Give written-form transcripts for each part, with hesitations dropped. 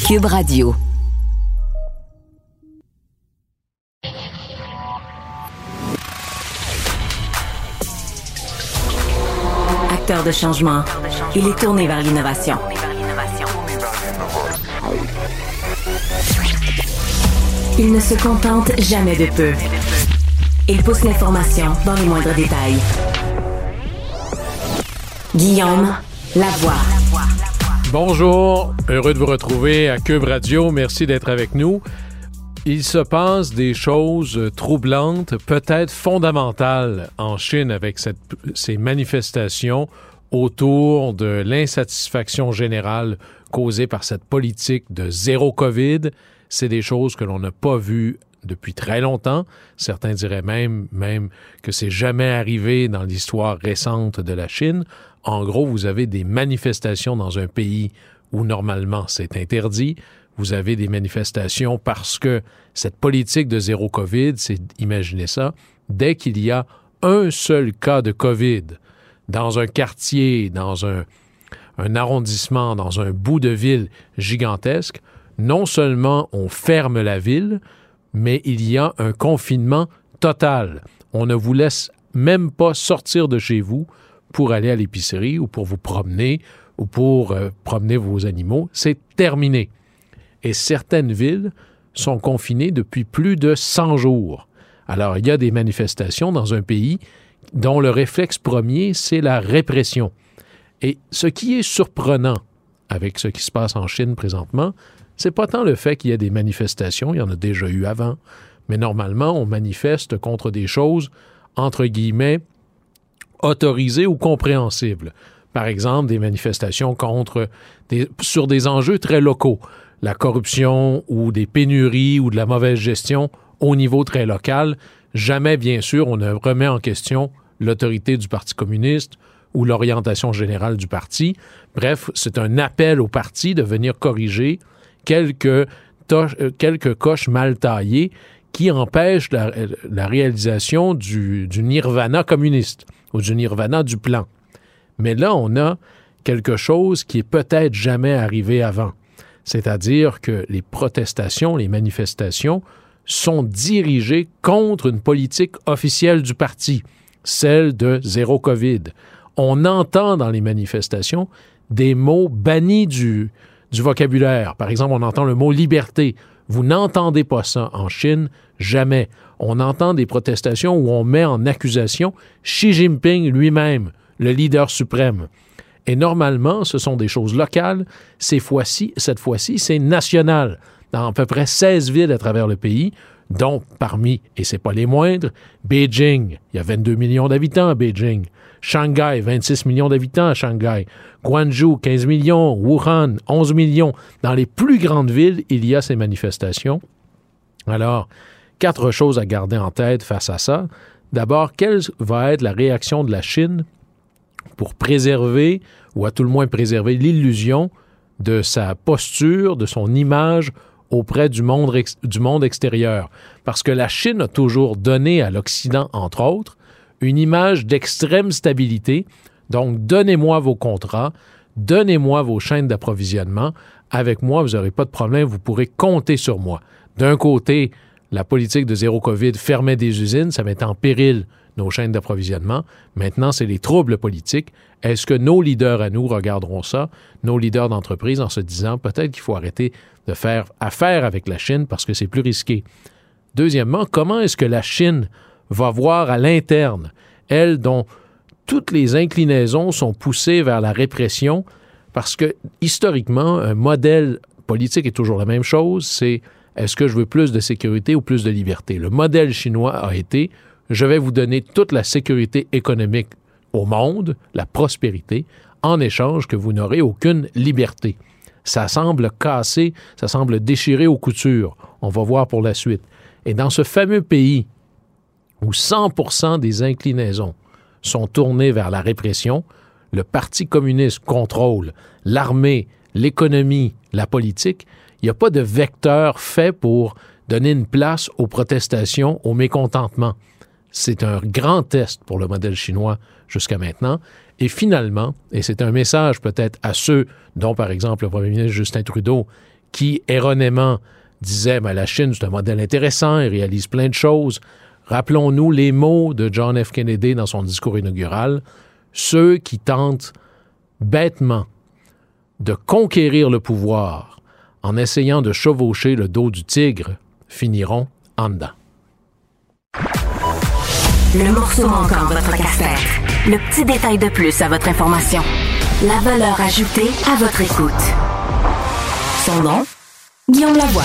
Cube Radio. Acteur de changement, il est tourné vers l'innovation. Il ne se contente jamais de peu. Il pousse l'information dans les moindres détails. Guillaume Lavoie. Bonjour, heureux de vous retrouver à Cube Radio. Merci d'être avec nous. Il se passe des choses troublantes, peut-être fondamentales en Chine avec ces manifestations autour de l'insatisfaction générale causée par cette politique de zéro COVID. C'est des choses que l'on n'a pas vues depuis très longtemps. Certains diraient même que c'est jamais arrivé dans l'histoire récente de la Chine. En gros, vous avez des manifestations dans un pays où normalement c'est interdit. Vous avez des manifestations parce que cette politique de zéro COVID, c'est, imaginez ça, dès qu'il y a un seul cas de COVID dans un quartier, dans un arrondissement, dans un bout de ville gigantesque, non seulement on ferme la ville, mais il y a un confinement total. On ne vous laisse même pas sortir de chez vous pour aller à l'épicerie ou pour vous promener ou pour promener vos animaux. C'est terminé. Et certaines villes sont confinées depuis plus de 100 jours. Alors, il y a des manifestations dans un pays dont le réflexe premier, c'est la répression. Et ce qui est surprenant avec ce qui se passe en Chine présentement, c'est pas tant le fait qu'il y ait des manifestations, il y en a déjà eu avant, mais normalement, on manifeste contre des choses, entre guillemets, autorisées ou compréhensibles. Par exemple, des manifestations sur des enjeux très locaux, la corruption ou des pénuries ou de la mauvaise gestion au niveau très local. Jamais, bien sûr, on ne remet en question l'autorité du Parti communiste ou l'orientation générale du parti. Bref, c'est un appel au parti de venir corriger quelques coches mal taillées qui empêchent la réalisation du nirvana communiste ou du nirvana du plan. Mais là, on a quelque chose qui est peut-être jamais arrivé avant. C'est-à-dire que les protestations, les manifestations sont dirigées contre une politique officielle du parti, celle de zéro COVID. On entend dans les manifestations des mots bannis du vocabulaire. Par exemple, on entend le mot « liberté ». Vous n'entendez pas ça en Chine, jamais. On entend des protestations où on met en accusation Xi Jinping lui-même, le leader suprême. Et normalement, ce sont des choses locales. Cette fois-ci, c'est national. Dans à peu près 16 villes à travers le pays, dont parmi, et c'est pas les moindres, Beijing. Il y a 22 millions d'habitants à Beijing. Shanghai, 26 millions d'habitants à Shanghai. Guangzhou, 15 millions. Wuhan, 11 millions. Dans les plus grandes villes, il y a ces manifestations. Alors, 4 choses à garder en tête face à ça. D'abord, quelle va être la réaction de la Chine pour préserver, ou à tout le moins préserver l'illusion de sa posture, de son image auprès du monde extérieur. Parce que la Chine a toujours donné à l'Occident, entre autres, une image d'extrême stabilité. Donc, donnez-moi vos contrats, donnez-moi vos chaînes d'approvisionnement. Avec moi, vous n'aurez pas de problème, vous pourrez compter sur moi. D'un côté, la politique de zéro COVID fermait des usines, ça mettait en péril nos chaînes d'approvisionnement. Maintenant, c'est les troubles politiques. Est-ce que nos leaders à nous regarderont ça, nos leaders d'entreprise, en se disant peut-être qu'il faut arrêter de faire affaire avec la Chine parce que c'est plus risqué? Deuxièmement, comment est-ce que la Chine va voir à l'interne, elle dont toutes les inclinaisons sont poussées vers la répression, parce que historiquement, un modèle politique est toujours la même chose, c'est est-ce que je veux plus de sécurité ou plus de liberté? Le modèle chinois a été je vais vous donner toute la sécurité économique au monde, la prospérité, en échange que vous n'aurez aucune liberté. Ça semble casser, ça semble déchirer aux coutures. On va voir pour la suite. Et dans ce fameux pays où 100% des inclinaisons sont tournées vers la répression, le Parti communiste contrôle l'armée, l'économie, la politique, il n'y a pas de vecteur fait pour donner une place aux protestations, au mécontentement. C'est un grand test pour le modèle chinois jusqu'à maintenant. Et finalement, et c'est un message peut-être à ceux dont, par exemple, le premier ministre Justin Trudeau, qui, erronément, disait la Chine, c'est un modèle intéressant, il réalise plein de choses. Rappelons-nous les mots de John F. Kennedy dans son discours inaugural. Ceux qui tentent bêtement de conquérir le pouvoir en essayant de chevaucher le dos du tigre finiront en dedans. Le morceau manquant de votre casse-tête. Le petit détail de plus à votre information. La valeur ajoutée à votre écoute. Son nom, Guillaume Lavoie.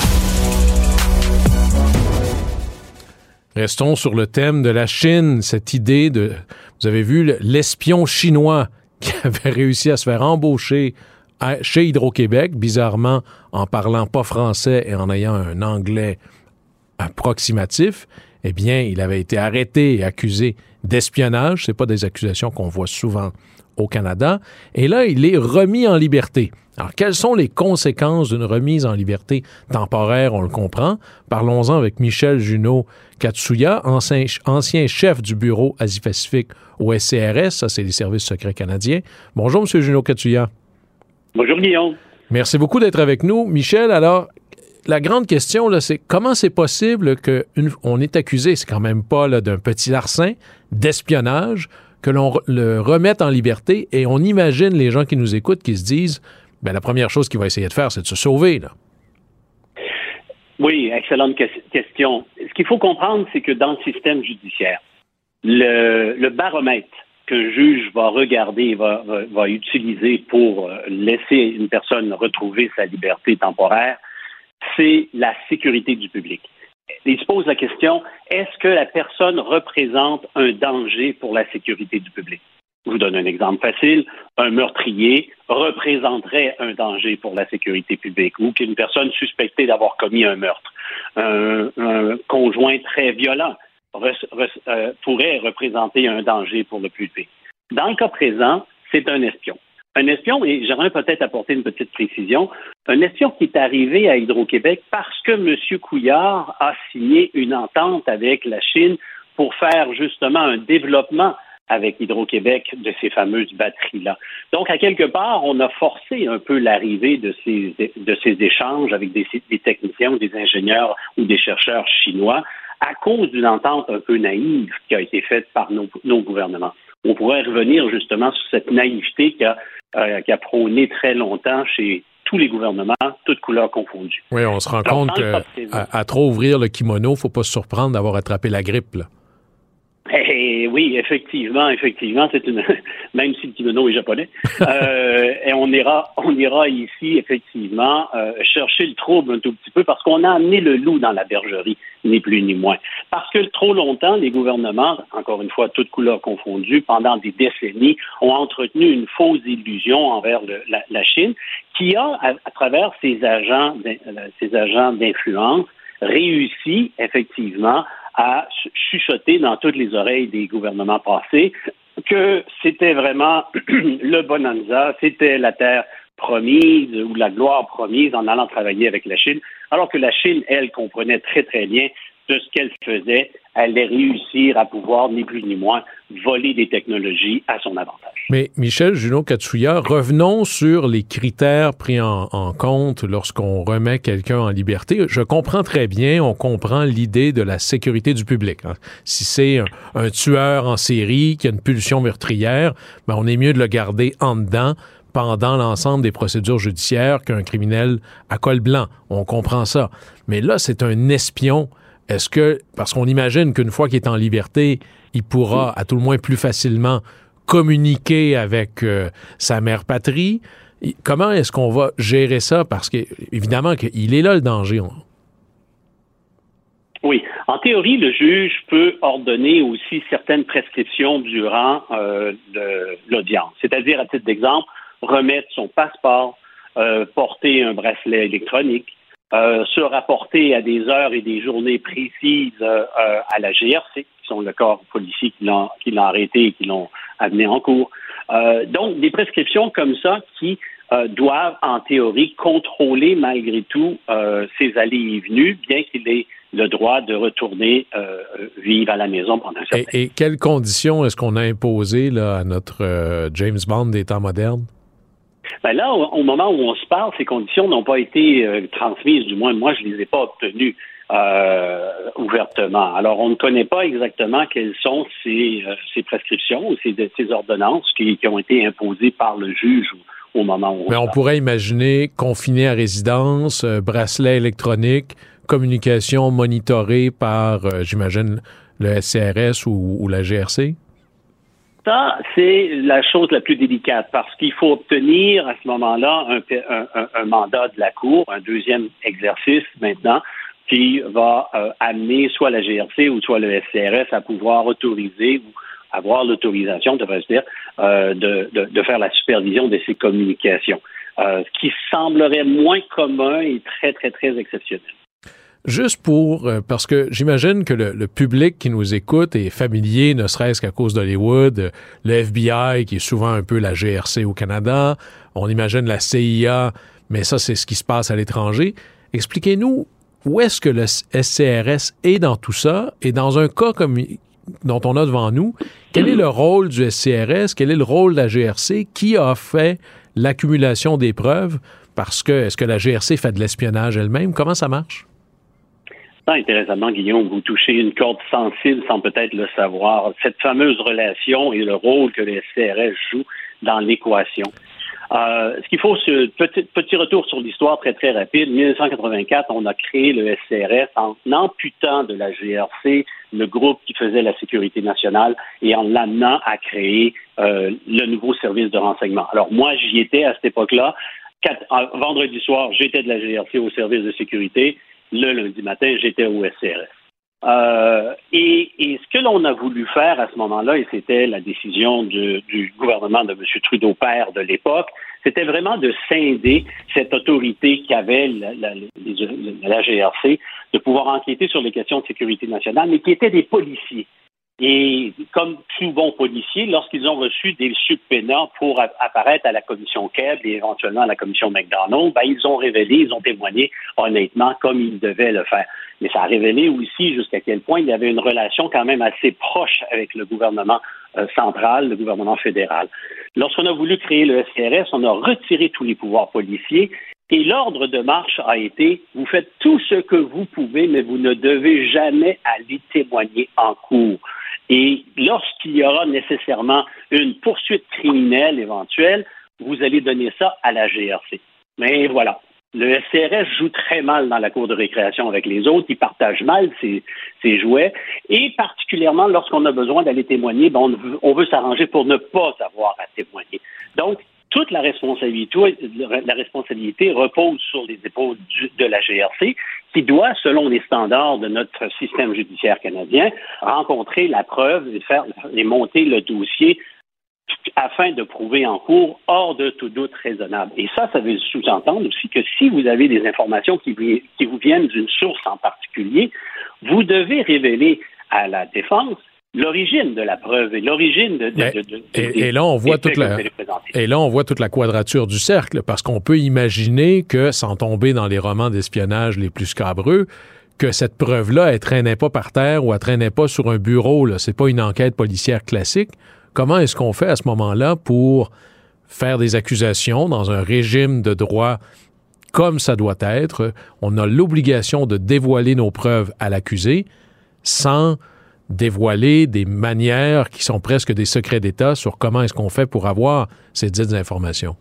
Restons sur le thème de la Chine, cette idée de... Vous avez vu l'espion chinois qui avait réussi à se faire embaucher chez Hydro-Québec, bizarrement en parlant pas français et en ayant un anglais approximatif. Eh bien, il avait été arrêté et accusé d'espionnage. C'est pas des accusations qu'on voit souvent au Canada. Et là, il est remis en liberté. Alors, quelles sont les conséquences d'une remise en liberté temporaire? On le comprend. Parlons-en avec Michel Junot-Katsuya, ancien chef du bureau Asie-Pacifique au SCRS. Ça, c'est les services secrets canadiens. Bonjour, M. Junot-Katsuya. Bonjour, Guillaume. Merci beaucoup d'être avec nous. Michel, alors, la grande question, là, c'est comment c'est possible qu'on est accusé, c'est quand même pas là, d'un petit larcin, d'espionnage, que l'on le remette en liberté et on imagine les gens qui nous écoutent qui se disent, la première chose qu'il va essayer de faire, c'est de se sauver, là. Oui, excellente question. Ce qu'il faut comprendre, c'est que dans le système judiciaire, le baromètre qu'un juge va regarder, va utiliser pour laisser une personne retrouver sa liberté temporaire, c'est la sécurité du public. Il se pose la question, est-ce que la personne représente un danger pour la sécurité du public? Je vous donne un exemple facile. Un meurtrier représenterait un danger pour la sécurité publique ou qu'une personne suspectée d'avoir commis un meurtre. Un conjoint très violent pourrait représenter un danger pour le public. Dans le cas présent, c'est un espion. Un espion, et j'aimerais peut-être apporter une petite précision, un espion qui est arrivé à Hydro-Québec parce que M. Couillard a signé une entente avec la Chine pour faire justement un développement avec Hydro-Québec de ces fameuses batteries-là. Donc, à quelque part, on a forcé un peu l'arrivée de ces échanges avec des techniciens ou des ingénieurs ou des chercheurs chinois à cause d'une entente un peu naïve qui a été faite par nos gouvernements. On pourrait revenir justement sur cette naïveté qui a prôné très longtemps chez tous les gouvernements, toutes couleurs confondues. Oui, on se rend compte qu'à trop ouvrir le kimono, il ne faut pas se surprendre d'avoir attrapé la grippe, là. Oui, effectivement, c'est même si le kimono est japonais, et on ira ici effectivement chercher le trouble un tout petit peu parce qu'on a amené le loup dans la bergerie, ni plus ni moins. Parce que trop longtemps, les gouvernements, encore une fois, toutes couleurs confondues, pendant des décennies, ont entretenu une fausse illusion envers la Chine, qui a, à travers ses agents d'influence, réussi effectivement à chuchoter dans toutes les oreilles des gouvernements passés que c'était vraiment le bonanza, c'était la terre promise ou la gloire promise en allant travailler avec la Chine, alors que la Chine, elle, comprenait très, très bien de ce qu'elle faisait, elle allait réussir à pouvoir, ni plus ni moins, voler des technologies à son avantage. Mais Michel Junot-Katsuya, revenons sur les critères pris en compte lorsqu'on remet quelqu'un en liberté. Je comprends très bien, on comprend l'idée de la sécurité du public. Hein. Si c'est un tueur en série qui a une pulsion meurtrière, on est mieux de le garder en dedans pendant l'ensemble des procédures judiciaires qu'un criminel à col blanc. On comprend ça. Mais là, c'est un espion. Est-ce que, parce qu'on imagine qu'une fois qu'il est en liberté, il pourra, à tout le moins plus facilement, communiquer avec sa mère patrie. Comment est-ce qu'on va gérer ça? Parce qu'évidemment qu'il est là le danger. Oui. En théorie, le juge peut ordonner aussi certaines prescriptions durant l'audience. C'est-à-dire, à titre d'exemple, remettre son passeport, porter un bracelet électronique, se rapporter à des heures et des journées précises à la GRC, qui sont le corps policier qui l'ont arrêté et qui l'ont amené en cours. Donc, des prescriptions comme ça qui doivent, en théorie, contrôler malgré tout ses allées et venues, bien qu'il ait le droit de retourner vivre à la maison pendant un certain temps. Et quelles conditions est-ce qu'on a imposées là, à notre James Bond des temps modernes? Ben là, au moment où on se parle, ces conditions n'ont pas été transmises, du moins moi je les ai pas obtenues ouvertement. Alors on ne connaît pas exactement quelles sont ces prescriptions ou ces ordonnances qui ont été imposées par le juge au moment où on pourrait imaginer confiné à résidence, bracelet électronique, communication monitorée par, j'imagine, le SCRS ou la GRC? Ça, c'est la chose la plus délicate parce qu'il faut obtenir à ce moment-là un mandat de la Cour, un deuxième exercice maintenant, qui va amener soit la GRC ou soit le SCRS à pouvoir autoriser ou avoir l'autorisation, devrais-je dire, de faire la supervision de ces communications, ce qui semblerait moins commun et très, très, très exceptionnel. Juste parce que j'imagine que le public qui nous écoute est familier, ne serait-ce qu'à cause d'Hollywood, le FBI qui est souvent un peu la GRC au Canada, on imagine la CIA, mais ça c'est ce qui se passe à l'étranger. Expliquez-nous où est-ce que le SCRS est dans tout ça et dans un cas comme dont on a devant nous, quel est le rôle du SCRS, quel est le rôle de la GRC, qui a fait l'accumulation des preuves, parce que est-ce que la GRC fait de l'espionnage elle-même, comment ça marche? Intéressamment, Guillaume, vous touchez une corde sensible sans peut-être le savoir. Cette fameuse relation et le rôle que le SCRS joue dans l'équation. Ce qu'il faut, petit retour sur l'histoire très, très rapide. En 1984, on a créé le SCRS en amputant de la GRC le groupe qui faisait la sécurité nationale et en l'amenant à créer le nouveau service de renseignement. Alors, moi, j'y étais à cette époque-là. Vendredi soir, j'étais de la GRC au service de sécurité. Le lundi matin, j'étais au SCRS. Et ce que l'on a voulu faire à ce moment-là, et c'était la décision du gouvernement de M. Trudeau père de l'époque, c'était vraiment de scinder cette autorité qu'avait la GRC, de pouvoir enquêter sur les questions de sécurité nationale, mais qui étaient des policiers. Et comme tout bon policier, lorsqu'ils ont reçu des subpoénas pour apparaître à la commission Kebb et éventuellement à la commission McDonald, ils ont révélé, ils ont témoigné honnêtement comme ils devaient le faire. Mais ça a révélé aussi jusqu'à quel point il y avait une relation quand même assez proche avec le gouvernement central, le gouvernement fédéral. Lorsqu'on a voulu créer le SCRS, on a retiré tous les pouvoirs policiers et l'ordre de marche a été « Vous faites tout ce que vous pouvez, mais vous ne devez jamais aller témoigner en cours. » Et lorsqu'il y aura nécessairement une poursuite criminelle éventuelle, vous allez donner ça à la GRC. Mais voilà, le SCRS joue très mal dans la cour de récréation avec les autres, il partage mal ses jouets, et particulièrement lorsqu'on a besoin d'aller témoigner, on veut s'arranger pour ne pas avoir à témoigner. Donc, toute la responsabilité repose sur les épaules de la GRC, qui doit, selon les standards de notre système judiciaire canadien, rencontrer la preuve et monter le dossier afin de prouver en cours hors de tout doute raisonnable. Et ça veut sous-entendre aussi que si vous avez des informations qui vous viennent d'une source en particulier, vous devez révéler à la défense l'origine de la preuve et l'origine et là on voit toute la quadrature du cercle, parce qu'on peut imaginer que, sans tomber dans les romans d'espionnage les plus scabreux, que cette preuve-là, elle traînait pas par terre ou elle traînait pas sur un bureau, là. C'est pas une enquête policière classique. Comment est-ce qu'on fait à ce moment-là pour faire des accusations dans un régime de droit comme ça doit être? On a l'obligation de dévoiler nos preuves à l'accusé sans dévoiler des manières qui sont presque des secrets d'État sur comment est-ce qu'on fait pour avoir ces dites informations.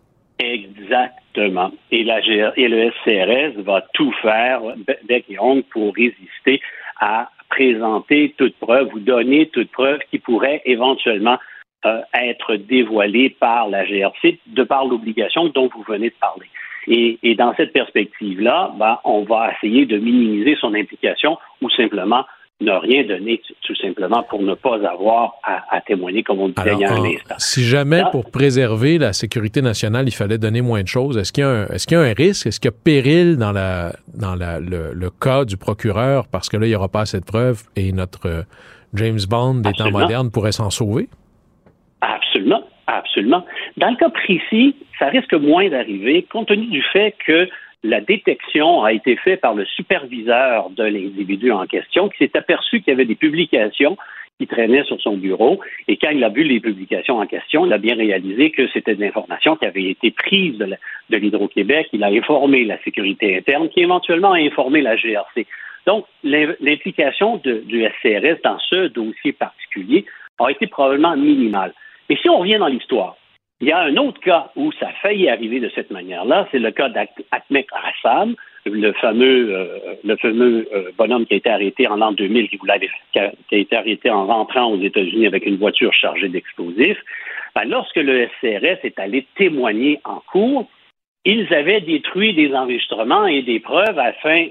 Exactement. Et le SCRS va tout faire, bec et ongle, pour résister à présenter toute preuve ou donner toute preuve qui pourrait éventuellement être dévoilée par la GRC de par l'obligation dont vous venez de parler. Et dans cette perspective-là, on va essayer de minimiser son implication ou simplement ne rien donner, tout simplement, pour ne pas avoir à témoigner, comme on disait il y a un instant. Si jamais, pour préserver la sécurité nationale, il fallait donner moins de choses, est-ce qu'il y a un risque? Est-ce qu'il y a péril dans le cas du procureur, parce que là, il n'y aura pas assez de preuves et notre James Bond des temps modernes pourrait s'en sauver? Absolument, absolument. Dans le cas précis, ça risque moins d'arriver, compte tenu du fait que la détection a été faite par le superviseur de l'individu en question, qui s'est aperçu qu'il y avait des publications qui traînaient sur son bureau. Et quand il a vu les publications en question, il a bien réalisé que c'était de l'information qui avait été prise de l'Hydro-Québec. Il a informé la sécurité interne, qui éventuellement a informé la GRC. Donc, l'implication du SCRS dans ce dossier particulier a été probablement minimale. Et si on revient dans l'histoire, il y a un autre cas où ça a failli arriver de cette manière-là, c'est le cas d'Ahmed Hassam, le fameux bonhomme qui a été arrêté en l'an 2000, qui a été arrêté en rentrant aux États-Unis avec une voiture chargée d'explosifs. Lorsque le SCRS est allé témoigner en cour, ils avaient détruit des enregistrements et des preuves afin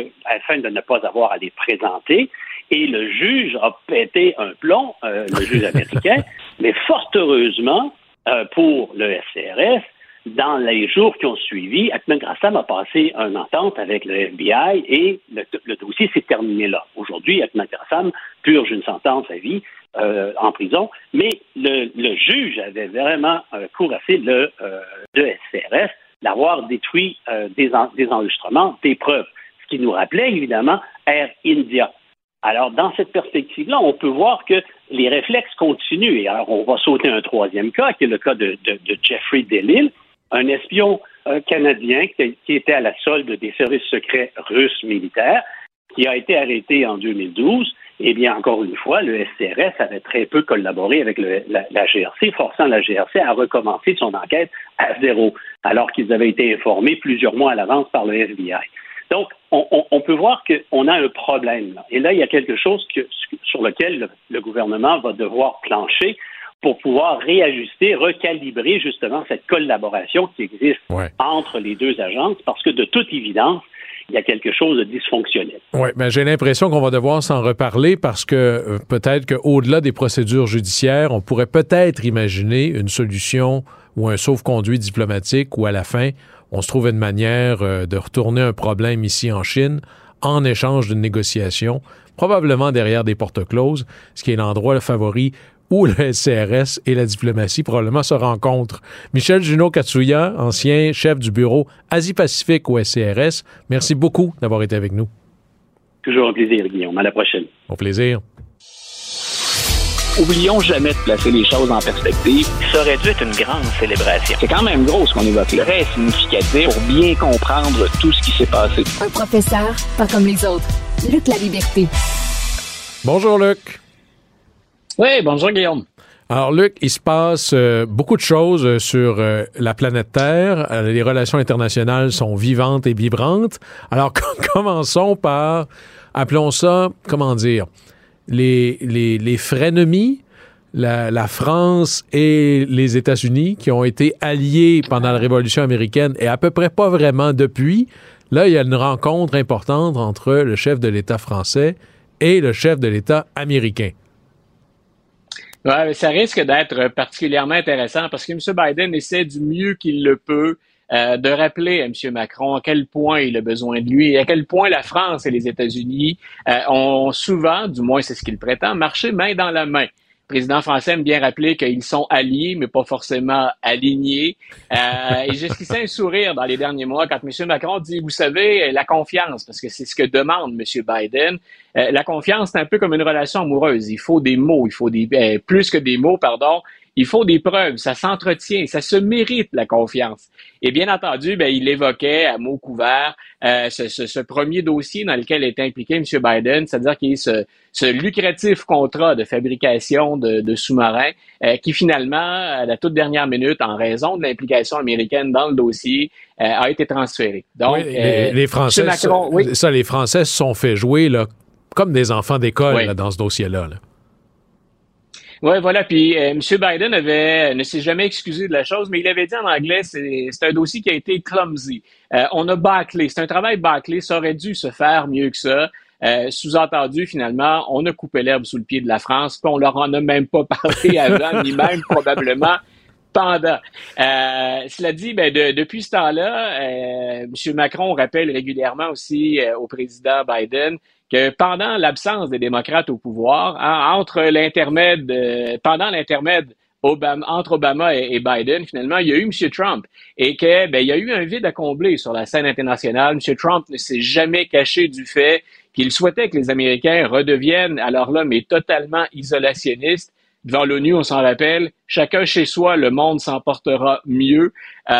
de ne pas avoir à les présenter. Et le juge a pété un plomb, le juge américain, mais fort heureusement, pour le SCRS, dans les jours qui ont suivi, Ahmed Grassam a passé une entente avec le FBI et le dossier s'est terminé là. Aujourd'hui, Ahmed Grassam purge une sentence à vie en prison, mais le juge avait vraiment courassé le SCRS d'avoir détruit des enregistrements, des preuves, ce qui nous rappelait évidemment Air India. Alors, dans cette perspective-là, on peut voir que les réflexes continuent. Et alors, on va sauter un troisième cas, qui est le cas de Jeffrey Delisle, un espion canadien qui était à la solde des services secrets russes militaires, qui a été arrêté en 2012. Eh bien, encore une fois, le SCRS avait très peu collaboré avec la GRC, forçant la GRC à recommencer son enquête à zéro, alors qu'ils avaient été informés plusieurs mois à l'avance par le FBI. Donc, on peut voir qu'on a un problème. Là. Et là, il y a quelque chose sur lequel le gouvernement va devoir plancher pour pouvoir réajuster, recalibrer justement cette collaboration qui existe entre les deux agences, parce que de toute évidence, il y a quelque chose de dysfonctionnel. Oui, mais j'ai l'impression qu'on va devoir s'en reparler parce que peut-être qu'au-delà des procédures judiciaires, on pourrait peut-être imaginer une solution ou un sauf-conduit diplomatique où à la fin, on se trouve une manière de retourner un problème ici en Chine en échange d'une négociation, probablement derrière des portes closes, ce qui est l'endroit favori où le SCRS et la diplomatie probablement se rencontrent. Michel Junot-Katsuya, ancien chef du bureau Asie-Pacifique au SCRS, merci beaucoup d'avoir été avec nous. Toujours un plaisir, Guillaume. À la prochaine. Au plaisir. Oublions jamais de placer les choses en perspective. Ça aurait dû être une grande célébration. C'est quand même gros ce qu'on évoque là. Très significatif pour bien comprendre tout ce qui s'est passé. Un professeur, pas comme les autres. Luc La Liberté. Bonjour, Luc. Oui, bonjour, Guillaume. Alors, Luc, il se passe beaucoup de choses sur la planète Terre. Les relations internationales sont vivantes et vibrantes. Alors, commençons par, appelons ça, comment dire, les frenemies, la France et les États-Unis qui ont été alliés pendant la Révolution américaine et à peu près pas vraiment depuis. Là, il y a une rencontre importante entre le chef de l'État français et le chef de l'État américain. Ouais, ça risque d'être particulièrement intéressant parce que M. Biden essaie du mieux qu'il le peut de rappeler à M. Macron à quel point il a besoin de lui et à quel point la France et les États-Unis ont souvent, du moins c'est ce qu'il prétend, marché main dans la main. Le président français aime bien rappeler qu'ils sont alliés, mais pas forcément alignés. Et j'ai esquissé un sourire dans les derniers mois quand M. Macron dit, vous savez, la confiance, parce que c'est ce que demande M. Biden. La confiance, c'est un peu comme une relation amoureuse. Il faut des mots, il faut plus que des mots, pardon. Il faut des preuves, ça s'entretient, ça se mérite la confiance. Et bien entendu, il évoquait à mots couverts ce premier dossier dans lequel est impliqué M. Biden, c'est-à-dire qu'il y a ce lucratif contrat de fabrication de sous-marins qui finalement, à la toute dernière minute, en raison de l'implication américaine dans le dossier, a été transféré. Donc, oui, les Français, Macron, les Français se sont fait jouer là, comme des enfants d'école là, dans ce dossier-là. Là. Oui, voilà. Puis M. Biden ne s'est jamais excusé de la chose, mais il avait dit en anglais, c'est un dossier qui a été clumsy. On a bâclé. C'est un travail bâclé. Ça aurait dû se faire mieux que ça. Sous-entendu, finalement, on a coupé l'herbe sous le pied de la France, puis on leur en a même pas parlé avant, ni même probablement pendant. Cela dit, depuis ce temps-là, M. Macron rappelle régulièrement aussi au président Biden que pendant l'absence des démocrates au pouvoir, pendant l'intermède entre Obama et Biden, finalement, il y a eu M. Trump et il y a eu un vide à combler sur la scène internationale. M. Trump ne s'est jamais caché du fait qu'il souhaitait que les Américains redeviennent, alors là, mais totalement isolationnistes. Devant l'ONU, on s'en rappelle, chacun chez soi, le monde s'en portera mieux.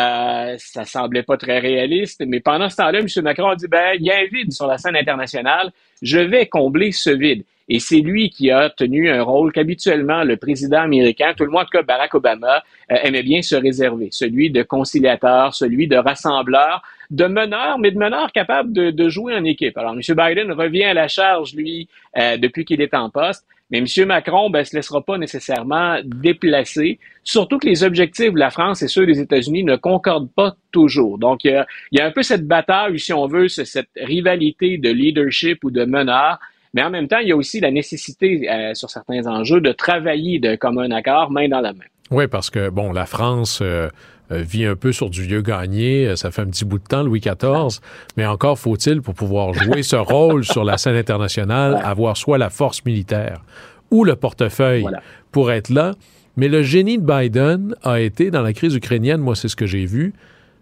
Ça semblait pas très réaliste, mais pendant ce temps-là, M. Macron a dit, il y a un vide sur la scène internationale, je vais combler ce vide. Et c'est lui qui a tenu un rôle qu'habituellement le président américain, tout le monde, en tout cas Barack Obama, aimait bien se réserver, celui de conciliateur, celui de rassembleur, de meneur, mais de meneur capable de jouer en équipe. Alors, M. Biden revient à la charge, lui, depuis qu'il est en poste. Mais M. Macron se laissera pas nécessairement déplacer, surtout que les objectifs de la France et ceux des États-Unis ne concordent pas toujours. Donc, il y a un peu cette bataille, si on veut, cette rivalité de leadership ou de meneur, mais en même temps, il y a aussi la nécessité, sur certains enjeux, de travailler de commun accord, main dans la main. Oui, parce que, la France vit un peu sur du lieu gagné. Ça fait un petit bout de temps, Louis XIV, mais encore faut-il, pour pouvoir jouer ce rôle sur la scène internationale, avoir soit la force militaire ou le portefeuille pour être là. Mais le génie de Biden a été, dans la crise ukrainienne, moi, c'est ce que j'ai vu,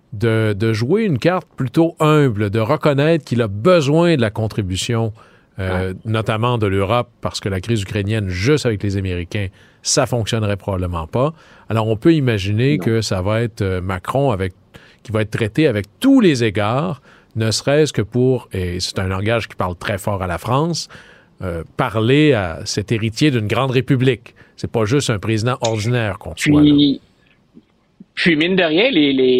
de jouer une carte plutôt humble, de reconnaître qu'il a besoin de la contribution notamment de l'Europe, parce que la crise ukrainienne, juste avec les Américains, ça fonctionnerait probablement pas. Alors, on peut imaginer que ça va être Macron qui va être traité avec tous les égards, ne serait-ce que pour, et c'est un langage qui parle très fort à la France, parler à cet héritier d'une grande république. C'est pas juste un président ordinaire qu'on soit là. Puis, mine de rien,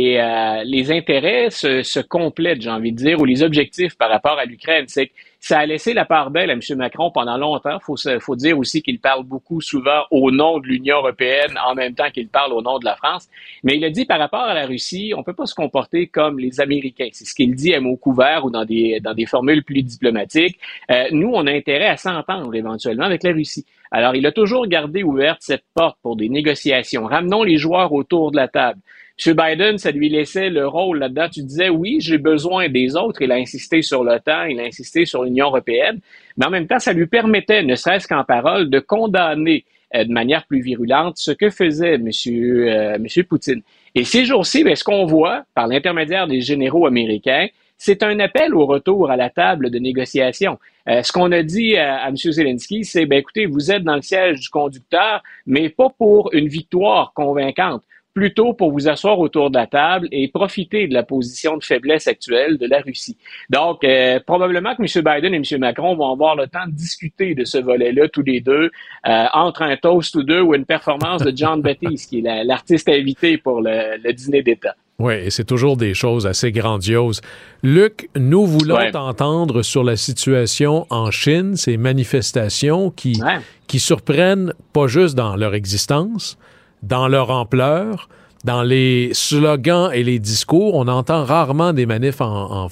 les intérêts se complètent, j'ai envie de dire, ou les objectifs par rapport à l'Ukraine. C'est que ça a laissé la part belle à M. Macron pendant longtemps. Faut dire aussi qu'il parle beaucoup souvent au nom de l'Union européenne, en même temps qu'il parle au nom de la France. Mais il a dit par rapport à la Russie, on peut pas se comporter comme les Américains. C'est ce qu'il dit à mots couverts ou dans des formules plus diplomatiques. Nous, on a intérêt à s'entendre éventuellement avec la Russie. Alors, il a toujours gardé ouverte cette porte pour des négociations. Ramenons les joueurs autour de la table. M. Biden, ça lui laissait le rôle là-dedans. Tu disais, oui, j'ai besoin des autres. Il a insisté sur l'OTAN, il a insisté sur l'Union européenne. Mais en même temps, ça lui permettait, ne serait-ce qu'en parole, de condamner de manière plus virulente ce que faisait M. Poutine. Et ces jours-ci, ce qu'on voit, par l'intermédiaire des généraux américains, c'est un appel au retour à la table de négociation. Ce qu'on a dit à M. Zelensky, c'est, écoutez, vous êtes dans le siège du conducteur, mais pas pour une victoire convaincante, plutôt pour vous asseoir autour de la table et profiter de la position de faiblesse actuelle de la Russie. Donc, probablement que M. Biden et M. Macron vont avoir le temps de discuter de ce volet-là, tous les deux, entre un toast ou deux ou une performance de John Baptiste, qui est l'artiste invité pour le dîner d'État. Oui, et c'est toujours des choses assez grandioses. Luc, nous voulons t'entendre sur la situation en Chine, ces manifestations qui surprennent pas juste dans leur existence, dans leur ampleur, dans les slogans et les discours. On entend rarement des manifs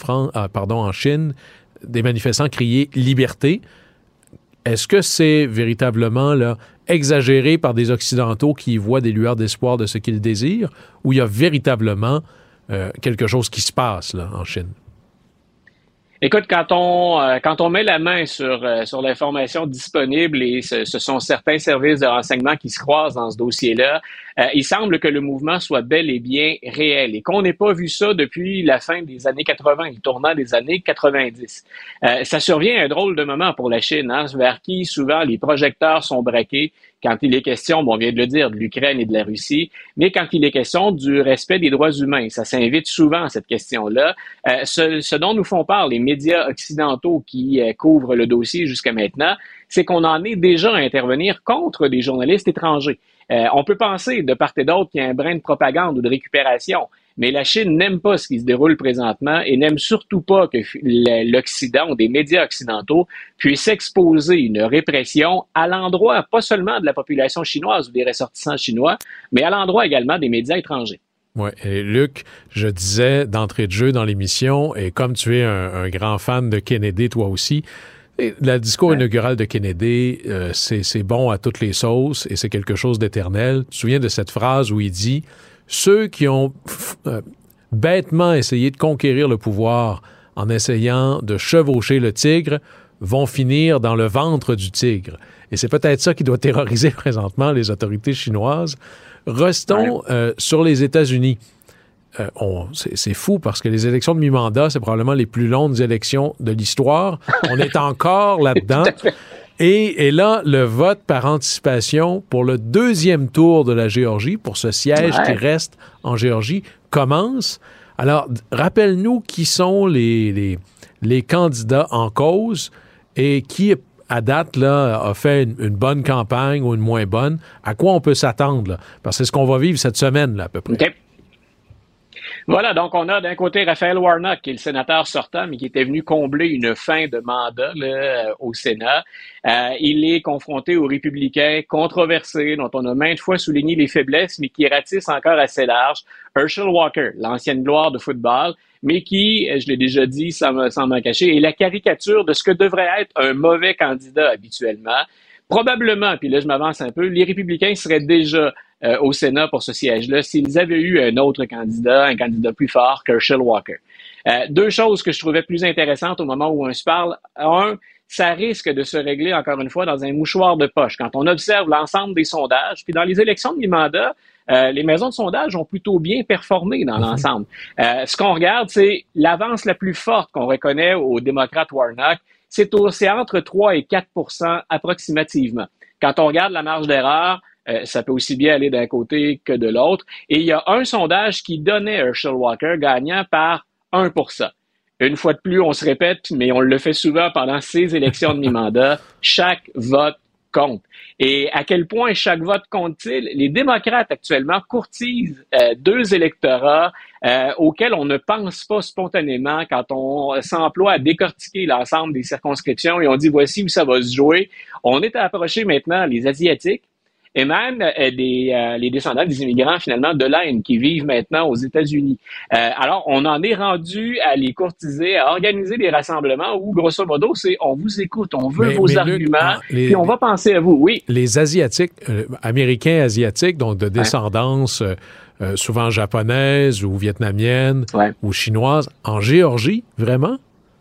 en Chine, des manifestants crier « liberté ». Est-ce que c'est véritablement exagéré par des Occidentaux qui voient des lueurs d'espoir de ce qu'ils désirent, ou il y a véritablement quelque chose qui se passe là, en Chine? Écoute, quand on met la main sur l'information disponible, et ce sont certains services de renseignement qui se croisent dans ce dossier-là, il semble que le mouvement soit bel et bien réel et qu'on n'ait pas vu ça depuis la fin des années 80, le tournant des années 90. Ça survient à un drôle de moment pour la Chine, vers qui souvent les projecteurs sont braqués quand il est question, on vient de le dire, de l'Ukraine et de la Russie, mais quand il est question du respect des droits humains. Ça s'invite souvent à cette question-là. Ce dont nous font part les médias occidentaux qui couvrent le dossier jusqu'à maintenant, c'est qu'on en est déjà à intervenir contre des journalistes étrangers. On peut penser de part et d'autre qu'il y a un brin de propagande ou de récupération, mais la Chine n'aime pas ce qui se déroule présentement et n'aime surtout pas que l'Occident ou des médias occidentaux puissent exposer une répression à l'endroit, pas seulement de la population chinoise ou des ressortissants chinois, mais à l'endroit également des médias étrangers. Oui, et Luc, je disais d'entrée de jeu dans l'émission, et comme tu es un grand fan de Kennedy, toi aussi, le discours inaugural de Kennedy, c'est bon à toutes les sauces et c'est quelque chose d'éternel. Tu te souviens de cette phrase où il dit « Ceux qui ont bêtement essayé de conquérir le pouvoir en essayant de chevaucher le tigre vont finir dans le ventre du tigre. » Et c'est peut-être ça qui doit terroriser présentement les autorités chinoises. Restons sur les États-Unis. c'est fou parce que les élections de mi-mandat, c'est probablement les plus longues élections de l'histoire. On est encore là-dedans. Et là, le vote par anticipation pour le deuxième tour de la Géorgie, pour ce siège qui reste en Géorgie, commence. Alors, rappelle-nous qui sont les candidats en cause et qui, à date, là, a fait une bonne campagne ou une moins bonne. À quoi on peut s'attendre, là? Parce que c'est ce qu'on va vivre cette semaine, là, à peu près. Okay. Voilà, donc on a d'un côté Raphaël Warnock, qui est le sénateur sortant, mais qui était venu combler une fin de mandat là, au Sénat. Il est confronté aux républicains controversés, dont on a maintes fois souligné les faiblesses, mais qui ratissent encore assez large. Herschel Walker, l'ancienne gloire de football, mais qui, je l'ai déjà dit sans m'en cacher, est la caricature de ce que devrait être un mauvais candidat habituellement. Probablement, puis là je m'avance un peu, les républicains seraient déjà au Sénat pour ce siège-là s'ils avaient eu un autre candidat, un candidat plus fort qu'Herschel Walker. Deux choses que je trouvais plus intéressantes au moment où on se parle. Un, ça risque de se régler, encore une fois, dans un mouchoir de poche. Quand on observe l'ensemble des sondages, puis dans les élections de mi-mandat, les maisons de sondage ont plutôt bien performé dans l'ensemble. Ce qu'on regarde, c'est l'avance la plus forte qu'on reconnaît au démocrate Warnock, c'est entre 3 et 4 % approximativement. Quand on regarde la marge d'erreur, ça peut aussi bien aller d'un côté que de l'autre. Et il y a un sondage qui donnait Herschel Walker gagnant par 1 %. Une fois de plus, on se répète, mais on le fait souvent pendant ces élections de mi-mandat, chaque vote compte. Et à quel point chaque vote compte-t-il? Les démocrates actuellement courtisent deux électorats auxquels on ne pense pas spontanément quand on s'emploie à décortiquer l'ensemble des circonscriptions et on dit voici où ça va se jouer. On est à approcher maintenant les Asiatiques et même les descendants des immigrants finalement de l'Inde qui vivent maintenant aux États-Unis. Alors, on en est rendu à les courtiser, à organiser des rassemblements où, grosso modo, c'est on vous écoute, on veut vos arguments, puis on va penser à vous. Oui. Les Asiatiques, Américains asiatiques, donc de descendance souvent japonaise ou vietnamienne ou chinoise, en Géorgie, vraiment?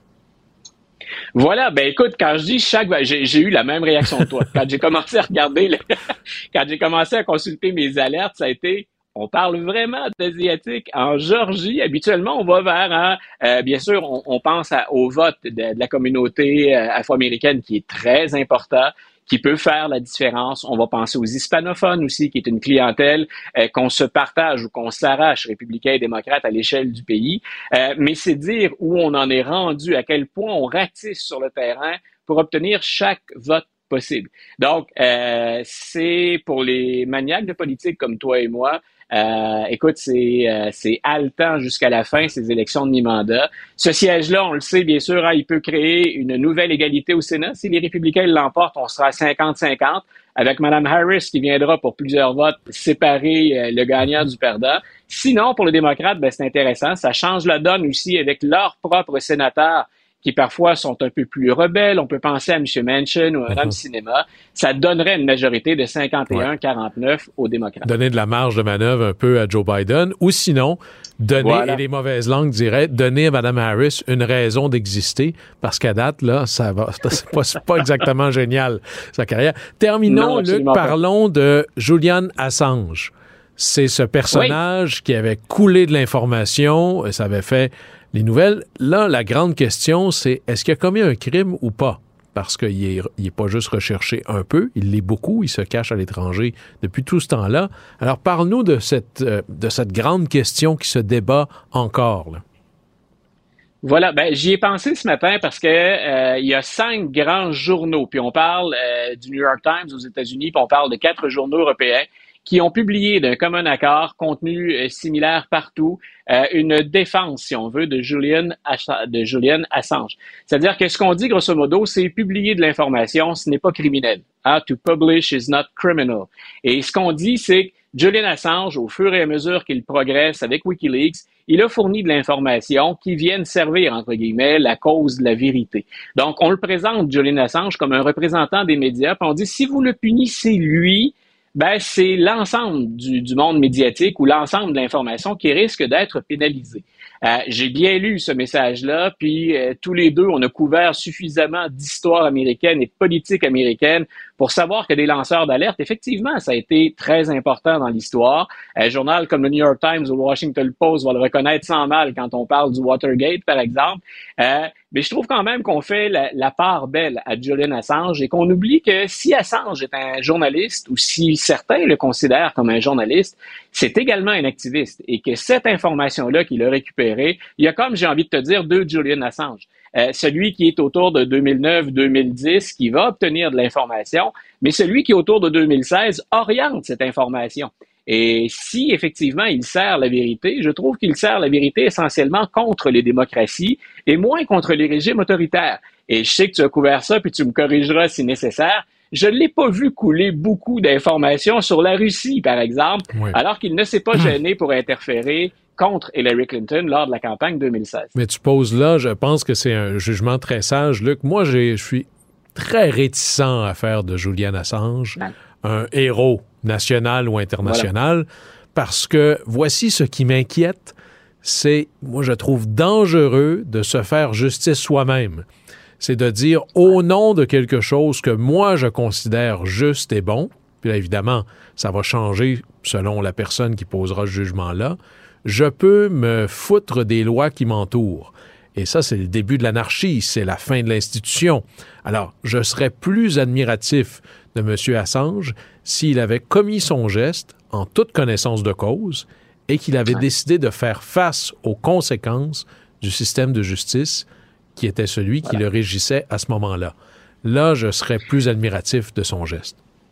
Voilà, ben écoute, quand je dis j'ai eu la même réaction que toi. Quand j'ai commencé à regarder, quand j'ai commencé à consulter mes alertes, ça a été, on parle vraiment d'Asiatiques. En Géorgie, habituellement, on va vers, bien sûr, on pense au vote de la communauté afro-américaine qui est très important, qui peut faire la différence. On va penser aux hispanophones aussi, qui est une clientèle qu'on se partage ou qu'on s'arrache, républicains et démocrates, à l'échelle du pays. Mais c'est dire où on en est rendu, à quel point on ratisse sur le terrain pour obtenir chaque vote possible. Donc, c'est pour les maniaques de politique comme toi et moi, écoute, c'est haletant jusqu'à la fin, ces élections de mi-mandat. Ce siège-là, on le sait, bien sûr, il peut créer une nouvelle égalité au Sénat. Si les républicains l'emportent, on sera à 50-50, avec Mme Harris qui viendra pour plusieurs votes séparer le gagnant du perdant. Sinon, pour les démocrates, c'est intéressant. Ça change la donne aussi avec leurs propres sénateurs qui parfois sont un peu plus rebelles. On peut penser à M. Manchin ou à Mme Sinema. Ça donnerait une majorité de 51-49 aux démocrates. Donner de la marge de manœuvre un peu à Joe Biden, ou sinon, donner, et les mauvaises langues diraient, donner à Mme Harris une raison d'exister, parce qu'à date, là, c'est pas exactement génial, sa carrière. Terminons, Luc, parlons de Julian Assange. C'est ce personnage qui avait coulé de l'information, ça avait fait les nouvelles. Là, la grande question, c'est est-ce qu'il a commis un crime ou pas? Parce qu'il est pas juste recherché un peu, il l'est beaucoup, il se cache à l'étranger depuis tout ce temps-là. Alors, parle-nous de cette grande question qui se débat encore, là. Voilà, j'y ai pensé ce matin parce que il y a 5 grands journaux, puis on parle du New York Times aux États-Unis, puis on parle de 4 journaux européens qui ont publié d'un commun accord, contenu similaire partout, une défense, si on veut, de Julian Assange. C'est-à-dire que ce qu'on dit, grosso modo, c'est publier de l'information, ce n'est pas criminel. To publish is not criminal. Et ce qu'on dit, c'est que Julian Assange, au fur et à mesure qu'il progresse avec WikiLeaks, il a fourni de l'information qui viennent servir, entre guillemets, la cause de la vérité. Donc, on le présente, Julian Assange, comme un représentant des médias, puis on dit, si vous le punissez lui, c'est l'ensemble du monde médiatique ou l'ensemble de l'information qui risque d'être pénalisé. J'ai bien lu ce message-là, puis tous les deux, on a couvert suffisamment d'histoire américaine et de politique américaine pour savoir que des lanceurs d'alerte, effectivement, ça a été très important dans l'histoire. Un journal comme le New York Times ou le Washington Post va le reconnaître sans mal quand on parle du Watergate, par exemple. Mais je trouve quand même qu'on fait la part belle à Julian Assange et qu'on oublie que si Assange est un journaliste ou si certains le considèrent comme un journaliste, c'est également un activiste et que cette information-là qu'il a récupérée, il y a comme, j'ai envie de te dire, deux Julian Assange. Celui qui est autour de 2009-2010, qui va obtenir de l'information, mais celui qui est autour de 2016 oriente cette information. Et si, effectivement, il sert la vérité, je trouve qu'il sert la vérité essentiellement contre les démocraties et moins contre les régimes autoritaires. Et je sais que tu as couvert ça, puis tu me corrigeras si nécessaire. Je ne l'ai pas vu couler beaucoup d'informations sur la Russie, par exemple, alors qu'il ne s'est pas gêné pour interférer contre Hillary Clinton lors de la campagne 2016. Mais tu poses là, je pense que c'est un jugement très sage, Luc. Moi, je suis très réticent à faire de Julian Assange un héros national ou international, parce que voici ce qui m'inquiète, c'est, moi je trouve dangereux de se faire justice soi-même. C'est de dire au nom de quelque chose que moi je considère juste et bon, puis là évidemment ça va changer selon la personne qui posera ce jugement-là, je peux me foutre des lois qui m'entourent. Et ça, c'est le début de l'anarchie, c'est la fin de l'institution. Alors, je serais plus admiratif de M. Assange s'il avait commis son geste en toute connaissance de cause et qu'il avait décidé de faire face aux conséquences du système de justice qui était celui qui le régissait à ce moment-là. Là, je serais plus admiratif de son geste.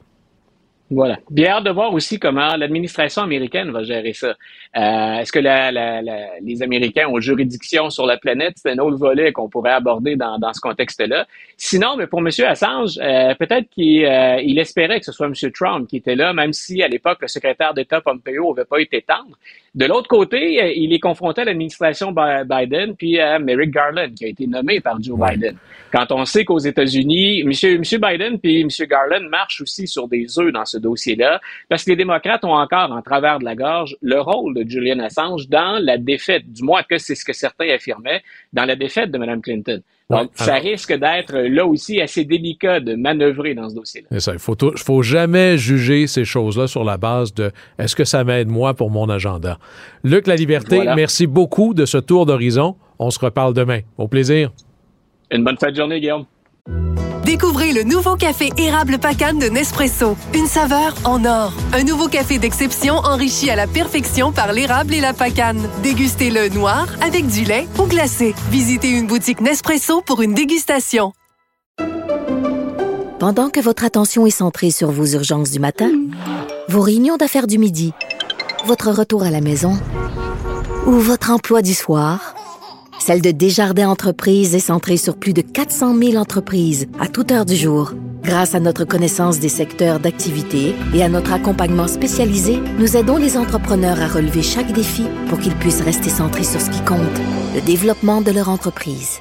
Voilà. Bien hâte de voir aussi comment l'administration américaine va gérer ça. Est-ce que les Américains ont juridiction sur la planète? C'est un autre volet qu'on pourrait aborder dans ce contexte-là. Sinon, mais pour M. Assange, peut-être qu'il espérait que ce soit M. Trump qui était là, même si à l'époque, le secrétaire d'État Pompeo n'avait pas été tendre. De l'autre côté, il est confronté à l'administration Biden puis à Merrick Garland, qui a été nommé par Joe Biden. Quand on sait qu'aux États-Unis, M. Biden puis M. Garland marchent aussi sur des œufs dans ce dossier-là, parce que les démocrates ont encore en travers de la gorge le rôle de Julian Assange dans la défaite, du moins que c'est ce que certains affirmaient, dans la défaite de Mme Clinton. Donc, ça risque d'être là aussi assez délicat de manœuvrer dans ce dossier-là. C'est ça. Il faut jamais juger ces choses-là sur la base de « est-ce que ça m'aide moi pour mon agenda ?» Luc Laliberté, merci beaucoup de ce tour d'horizon. On se reparle demain. Au plaisir. Une bonne fin de journée, Guillaume. Découvrez le nouveau café érable Pacane de Nespresso. Une saveur en or. Un nouveau café d'exception enrichi à la perfection par l'érable et la pacane. Dégustez-le noir, avec du lait ou glacé. Visitez une boutique Nespresso pour une dégustation. Pendant que votre attention est centrée sur vos urgences du matin, vos réunions d'affaires du midi, votre retour à la maison ou votre emploi du soir, celle de Desjardins Entreprises est centrée sur plus de 400 000 entreprises à toute heure du jour. Grâce à notre connaissance des secteurs d'activité et à notre accompagnement spécialisé, nous aidons les entrepreneurs à relever chaque défi pour qu'ils puissent rester centrés sur ce qui compte, le développement de leur entreprise.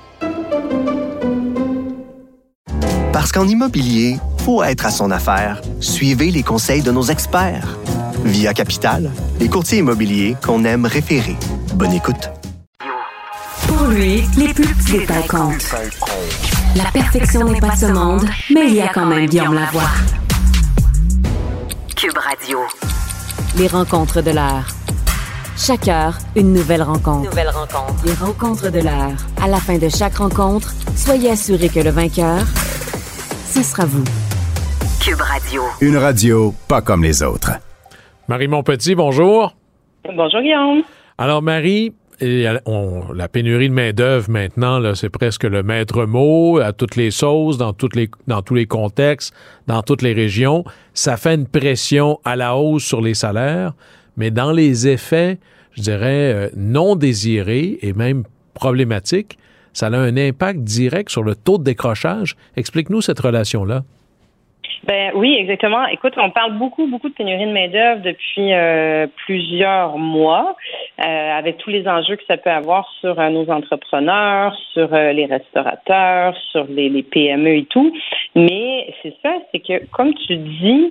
Parce qu'en immobilier, faut être à son affaire. Suivez les conseils de nos experts. Via Capital, les courtiers immobiliers qu'on aime référer. Bonne écoute. Pour lui, les plus petits détails comptent. La perfection n'est pas de ce monde, mais il y a quand même Guillaume Lavoie. Cube Radio. Les rencontres de l'heure. Chaque heure, une nouvelle rencontre. Les rencontres de l'heure. À la fin de chaque rencontre, soyez assurés que le vainqueur, ce sera vous. Cube Radio. Une radio pas comme les autres. Marie Montpetit, bonjour. Bonjour Guillaume. Alors Marie, la pénurie de main-d'œuvre maintenant, là, c'est presque le maître mot à toutes les sauces, dans tous les contextes, dans toutes les régions. Ça fait une pression à la hausse sur les salaires, mais dans les effets, je dirais, non désirés et même problématiques, ça a un impact direct sur le taux de décrochage. Explique-nous cette relation-là. Ben oui, exactement. Écoute, on parle beaucoup de pénurie de main-d'œuvre depuis plusieurs mois, avec tous les enjeux que ça peut avoir sur nos entrepreneurs, sur les restaurateurs, sur les PME et tout. Mais c'est ça, c'est que comme tu dis,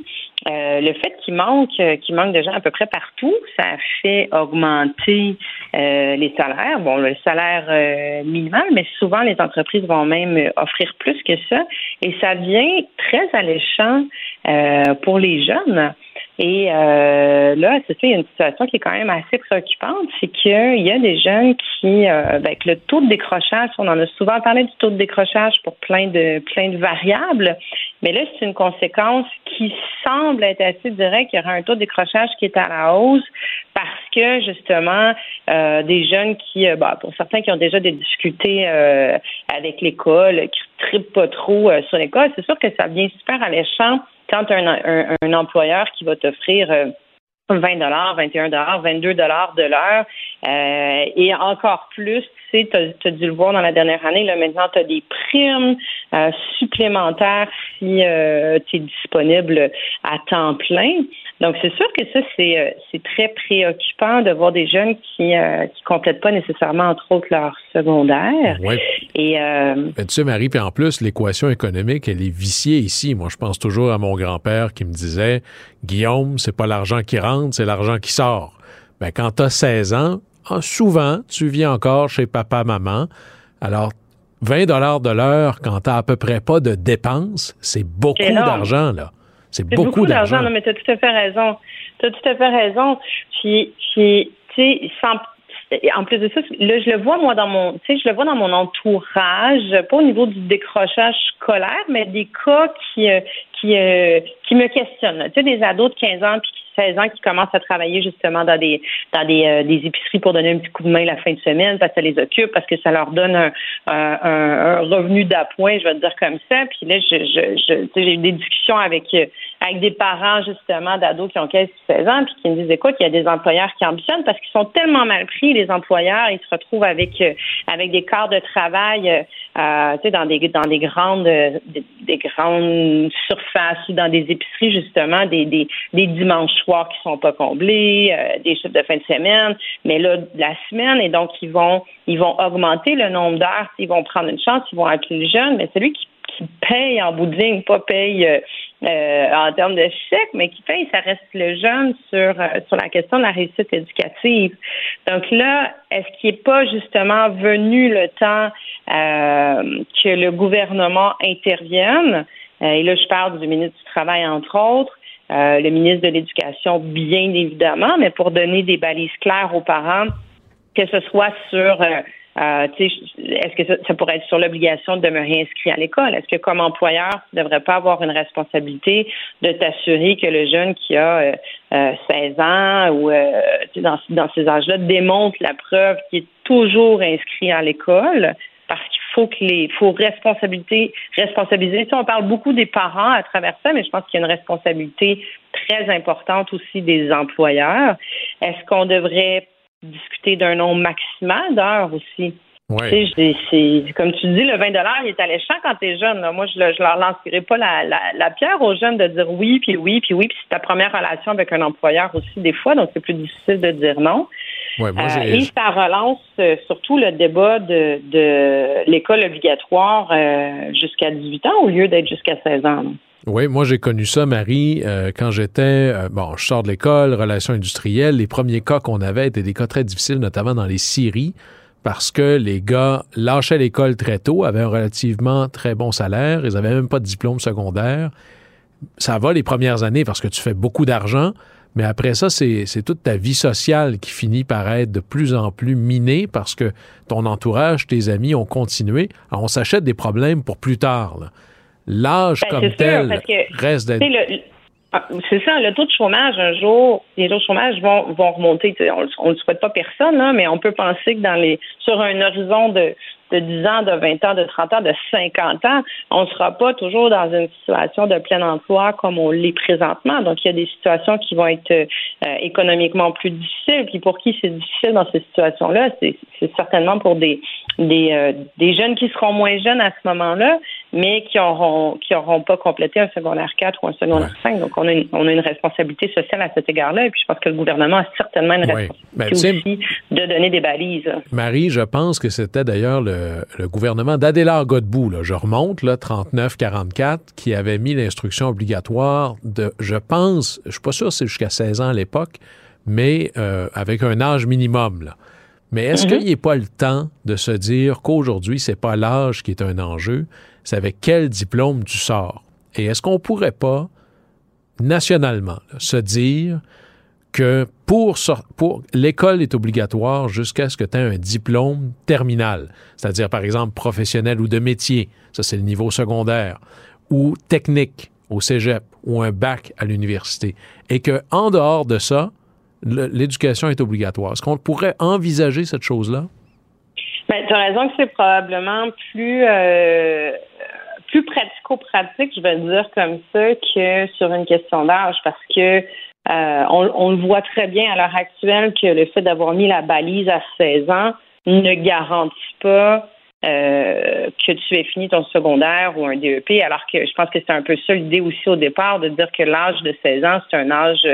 le fait qu'il manque de gens à peu près partout, ça fait augmenter les salaires. Bon, le salaire minimal, mais souvent les entreprises vont même offrir plus que ça. Et ça devient très alléchant pour les jeunes. Et là, c'est ça, il y a une situation qui est quand même assez préoccupante, c'est qu'il y a des jeunes qui, avec le taux de décrochage, on en a souvent parlé du taux de décrochage pour plein de variables, mais là, c'est une conséquence qui semble être assez directe. Il y aura un taux de décrochage qui est à la hausse parce que, justement, des jeunes qui, pour certains qui ont déjà des difficultés avec l'école, qui ne trippent pas trop sur l'école, c'est sûr que ça devient super alléchant quand un employeur qui va t'offrir 20 $, 21 $, 22 $ de l'heure, et encore plus, tu sais, tu as dû le voir dans la dernière année, là, maintenant, tu as des primes supplémentaires si tu es disponible à temps plein. Donc, c'est sûr que ça, c'est très préoccupant de voir des jeunes qui complètent pas nécessairement, entre autres, leur secondaire. Oui. Et, tu sais, Marie, puis en plus, l'équation économique, elle est viciée ici. Moi, je pense toujours à mon grand-père qui me disait, Guillaume, c'est pas l'argent qui rentre, c'est l'argent qui sort. Ben, quand tu as 16 ans, souvent, tu vis encore chez papa, maman. Alors, 20 $ de l'heure, quand tu n'as à peu près pas de dépenses, c'est beaucoup d'argent, là. C'est beaucoup d'argent. Non, mais tu as tout à fait raison. Puis tu sais, en plus de ça, là, je le vois, moi, dans mon entourage, pas au niveau du décrochage scolaire, mais des cas qui me questionnent. Tu sais, des ados de 15 ans puis 16 ans qui commencent à travailler justement dans des épiceries pour donner un petit coup de main la fin de semaine parce que ça les occupe, parce que ça leur donne un revenu d'appoint, je vais te dire comme ça. Puis là, j'ai eu des discussions avec des parents justement d'ados qui ont 15-16 ans puis qui me disent, écoute, il y a des employeurs qui ambitionnent parce qu'ils sont tellement mal pris, les employeurs, ils se retrouvent avec des quarts de travail tu sais, dans des grandes surfaces ou dans des épiceries justement, des dimanches soirs qui sont pas comblés, des chiffres de fin de semaine, mais là la semaine, et donc ils vont augmenter le nombre d'heures, ils vont prendre une chance, ils vont appeler le jeune, mais celui qui paye en bout de ligne, pas paye en termes de chèque, mais qui paye, ça reste le jeune sur la question de la réussite éducative. Donc là, est-ce qu'il n'est pas justement venu le temps que le gouvernement intervienne? Et là, je parle du ministre du Travail, entre autres, le ministre de l'Éducation, bien évidemment, mais pour donner des balises claires aux parents, que ce soit sur est-ce que ça pourrait être sur l'obligation de demeurer inscrit à l'école? Est-ce que comme employeur, tu ne devrais pas avoir une responsabilité de t'assurer que le jeune qui a 16 ans ou dans ces âges-là démontre la preuve qu'il est toujours inscrit à l'école? Parce qu'il faut responsabiliser. Tu sais, on parle beaucoup des parents à travers ça, mais je pense qu'il y a une responsabilité très importante aussi des employeurs. Est-ce qu'on devrait discuter d'un nombre maximal d'heures aussi? Ouais. Tu sais, comme tu dis, le 20 $, il est alléchant quand t'es jeune. Là. Moi, je leur lancerai pas la pierre aux jeunes de dire oui, puis c'est ta première relation avec un employeur aussi des fois, donc c'est plus difficile de dire non. Ouais, et ça relance surtout le débat de l'école obligatoire jusqu'à 18 ans au lieu d'être jusqu'à 16 ans. Là. Oui, moi j'ai connu ça, Marie, quand j'étais, je sors de l'école, relations industrielles, les premiers cas qu'on avait étaient des cas très difficiles, notamment dans les scieries, parce que les gars lâchaient l'école très tôt, avaient un relativement très bon salaire, ils n'avaient même pas de diplôme secondaire. Ça va les premières années parce que tu fais beaucoup d'argent, mais après ça, c'est toute ta vie sociale qui finit par être de plus en plus minée parce que ton entourage, tes amis ont continué. Alors, on s'achète des problèmes pour plus tard, là. L'âge comme tel reste d'être... C'est ça, le taux de chômage, un jour, les taux de chômage vont remonter. On ne le souhaite pas personne, là, mais on peut penser que sur un horizon de 10 ans, de 20 ans, de 30 ans, de 50 ans, on ne sera pas toujours dans une situation de plein emploi comme on l'est présentement. Donc, il y a des situations qui vont être économiquement plus difficiles. Puis pour qui c'est difficile dans ces situations-là, c'est certainement pour des jeunes qui seront moins jeunes à ce moment-là, mais qui auront pas complété un secondaire 4 ou un secondaire 5. Donc, on a une responsabilité sociale à cet égard-là. Et puis, je pense que le gouvernement a certainement une responsabilité aussi de donner des balises. Marie, je pense que c'était d'ailleurs le gouvernement d'Adélard Godbout, là, je remonte, là, 39-44, qui avait mis l'instruction obligatoire je pense, je suis pas sûr si c'est jusqu'à 16 ans à l'époque, mais avec un âge minimum, là. Mais est-ce qu'il n'est pas le temps de se dire qu'aujourd'hui, c'est pas l'âge qui est un enjeu, c'est avec quel diplôme tu sors? Et est-ce qu'on pourrait pas, nationalement, là, se dire que pour l'école est obligatoire jusqu'à ce que tu aies un diplôme terminal, c'est-à-dire, par exemple, professionnel ou de métier, ça c'est le niveau secondaire, ou technique au cégep, ou un bac à l'université, et qu'en dehors de ça, l'éducation est obligatoire. Est-ce qu'on pourrait envisager cette chose-là? Ben, tu as raison que c'est probablement plus pratico-pratique, je vais dire comme ça, que sur une question d'âge, parce que on le voit très bien à l'heure actuelle que le fait d'avoir mis la balise à 16 ans ne garantit pas que tu aies fini ton secondaire ou un DEP, alors que je pense que c'est un peu ça l'idée aussi au départ, de dire que l'âge de 16 ans, c'est un âge,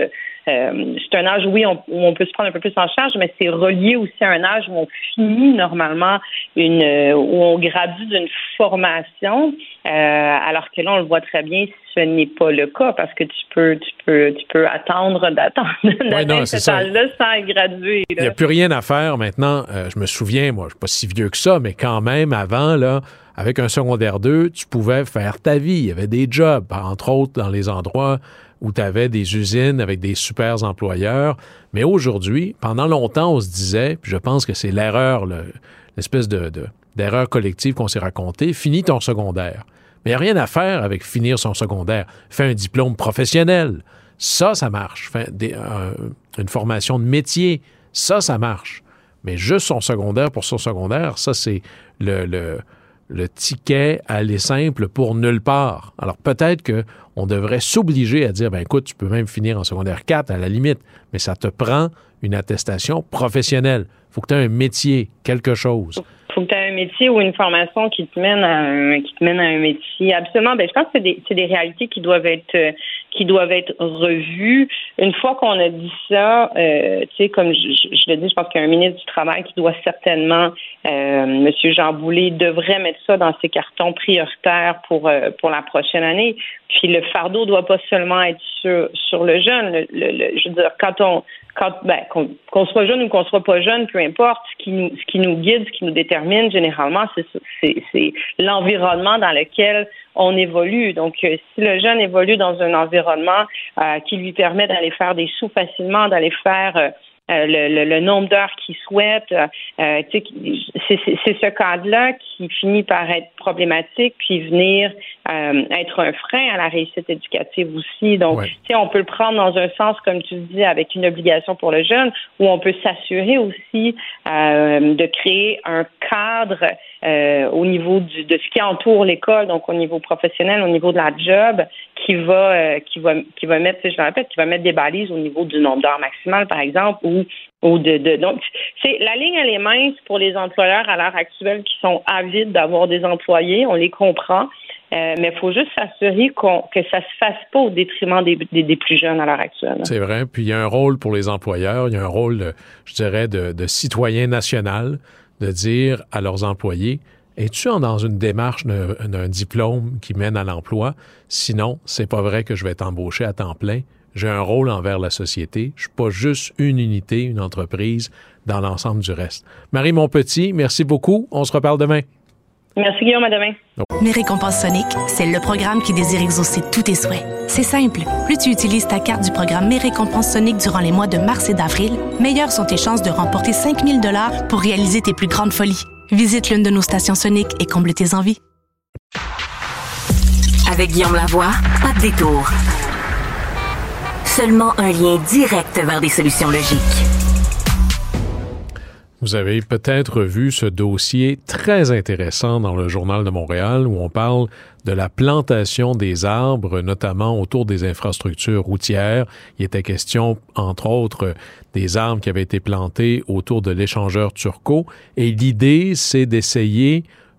oui, où on peut se prendre un peu plus en charge, mais c'est relié aussi à un âge où on finit normalement où on gradue d'une formation, alors que là, on le voit très bien, ce n'est pas le cas, parce que tu peux attendre cet âge-là sans graduer. Il n'y a plus rien à faire maintenant. Je me souviens, moi, je ne suis pas si vieux que ça, mais quand même, avant, là, avec un secondaire 2, tu pouvais faire ta vie. Il y avait des jobs, entre autres dans les endroits où tu avais des usines avec des super employeurs. Mais aujourd'hui, pendant longtemps, on se disait, puis je pense que c'est l'erreur, l'espèce d'erreur collective qu'on s'est racontée, finis ton secondaire. Mais il n'y a rien à faire avec finir son secondaire. Fais un diplôme professionnel. Ça marche. Fais une formation de métier. Ça marche. Mais juste son secondaire pour son secondaire, ça, c'est le ticket à aller simple pour nulle part. Alors, peut-être qu'on devrait s'obliger à dire, écoute, tu peux même finir en secondaire 4 à la limite, mais ça te prend une attestation professionnelle. Il faut que tu aies un métier, quelque chose. Il faut que tu aies un métier ou une formation qui te mène à un métier. Absolument. Je pense que c'est des réalités qui doivent être revues. Une fois qu'on a dit ça, comme je le dis, je pense qu'il y a un ministre du Travail qui doit certainement, M. Jean Boulet, devrait mettre ça dans ses cartons prioritaires pour la prochaine année. Puis le fardeau doit pas seulement être sur le jeune. Je veux dire, qu'on soit jeune ou qu'on soit pas jeune, peu importe, ce qui nous guide, ce qui nous détermine généralement, c'est l'environnement dans lequel on évolue. Donc, si le jeune évolue dans un environnement qui lui permet d'aller faire des sous facilement, d'aller faire le nombre d'heures qu'il souhaite, c'est ce cadre-là qui finit par être problématique, puis venir être un frein à la réussite éducative aussi. Donc, on peut le prendre dans un sens, comme tu dis, avec une obligation pour le jeune, où on peut s'assurer aussi de créer un cadre au niveau de ce qui entoure l'école, donc au niveau professionnel, au niveau de la job, qui va mettre, je le répète, qui va mettre des balises au niveau du nombre d'heures maximales, par exemple, donc la ligne elle est mince pour les employeurs à l'heure actuelle qui sont avides d'avoir des employés, on les comprend, mais il faut juste s'assurer que ça se fasse pas au détriment des plus jeunes à l'heure actuelle. C'est vrai, puis il y a un rôle pour les employeurs, il y a un rôle, je dirais, de citoyen national, de dire à leurs employés, es-tu dans une démarche d'un diplôme qui mène à l'emploi? Sinon, c'est pas vrai que je vais t'embaucher à temps plein. J'ai un rôle envers la société. Je suis pas juste une unité, une entreprise dans l'ensemble du reste. Marie Montpetit, merci beaucoup. On se reparle demain. Merci Guillaume, à demain. Mes récompenses Sonic, c'est le programme qui désire exaucer tous tes souhaits. C'est simple. Plus tu utilises ta carte du programme Mes récompenses Sonic durant les mois de mars et d'avril, meilleures sont tes chances de remporter 5 000 $ pour réaliser tes plus grandes folies. Visite l'une de nos stations Sonic et comble tes envies. Avec Guillaume Lavoie, pas de détour. Seulement un lien direct vers des solutions logiques. Vous avez peut-être vu ce dossier très intéressant dans le Journal de Montréal où on parle de la plantation des arbres, notamment autour des infrastructures routières. Il était question, entre autres, des arbres qui avaient été plantés autour de l'échangeur Turcot. Et l'idée, c'est d'essayer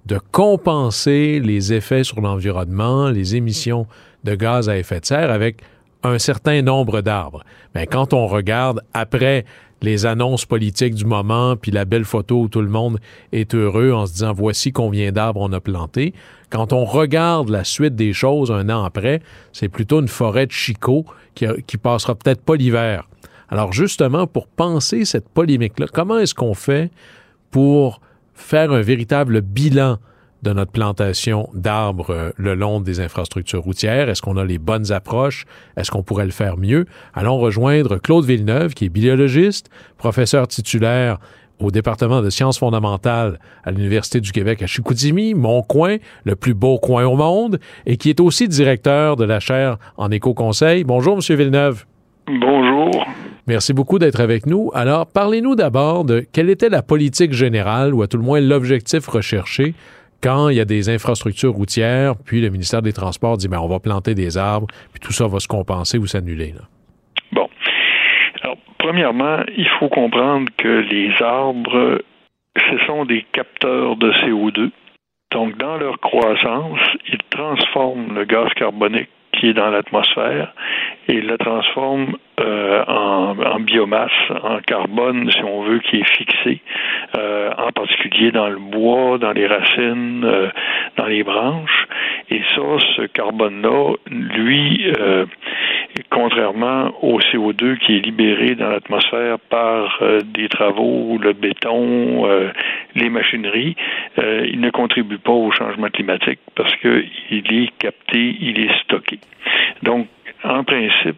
de compenser les effets sur l'environnement, les émissions de gaz à effet de serre avec un certain nombre d'arbres. Mais quand on regarde après les annonces politiques du moment, puis la belle photo où tout le monde est heureux en se disant « voici combien d'arbres on a plantés », quand on regarde la suite des choses un an après, c'est plutôt une forêt de chicots qui passera peut-être pas l'hiver. Alors justement, pour penser cette polémique-là, comment est-ce qu'on fait pour faire un véritable bilan de notre plantation d'arbres le long des infrastructures routières? Est-ce qu'on a les bonnes approches? Est-ce qu'on pourrait le faire mieux? Allons rejoindre Claude Villeneuve, qui est biologiste, professeur titulaire au département de sciences fondamentales à l'Université du Québec à Chicoutimi, mon coin, le plus beau coin au monde, et qui est aussi directeur de la chaire en éco-conseil. Bonjour, M. Villeneuve. Bonjour. Merci beaucoup d'être avec nous. Alors, parlez-nous d'abord de quelle était la politique générale, ou à tout le moins l'objectif recherché, quand il y a des infrastructures routières, puis le ministère des Transports dit, on va planter des arbres, puis tout ça va se compenser ou s'annuler, là. Bon. Alors, premièrement, il faut comprendre que les arbres, ce sont des capteurs de CO2. Donc, dans leur croissance, ils transforment le gaz carbonique qui est dans l'atmosphère et le transforment en biomasse, en carbone, si on veut, qui est fixé, en particulier dans le bois, dans les racines, dans les branches. Et ça, ce carbone-là, lui, contrairement au CO2 qui est libéré dans l'atmosphère par des travaux, le béton, les machineries, il ne contribue pas au changement climatique parce qu'il est capté, il est stocké. Donc, en principe,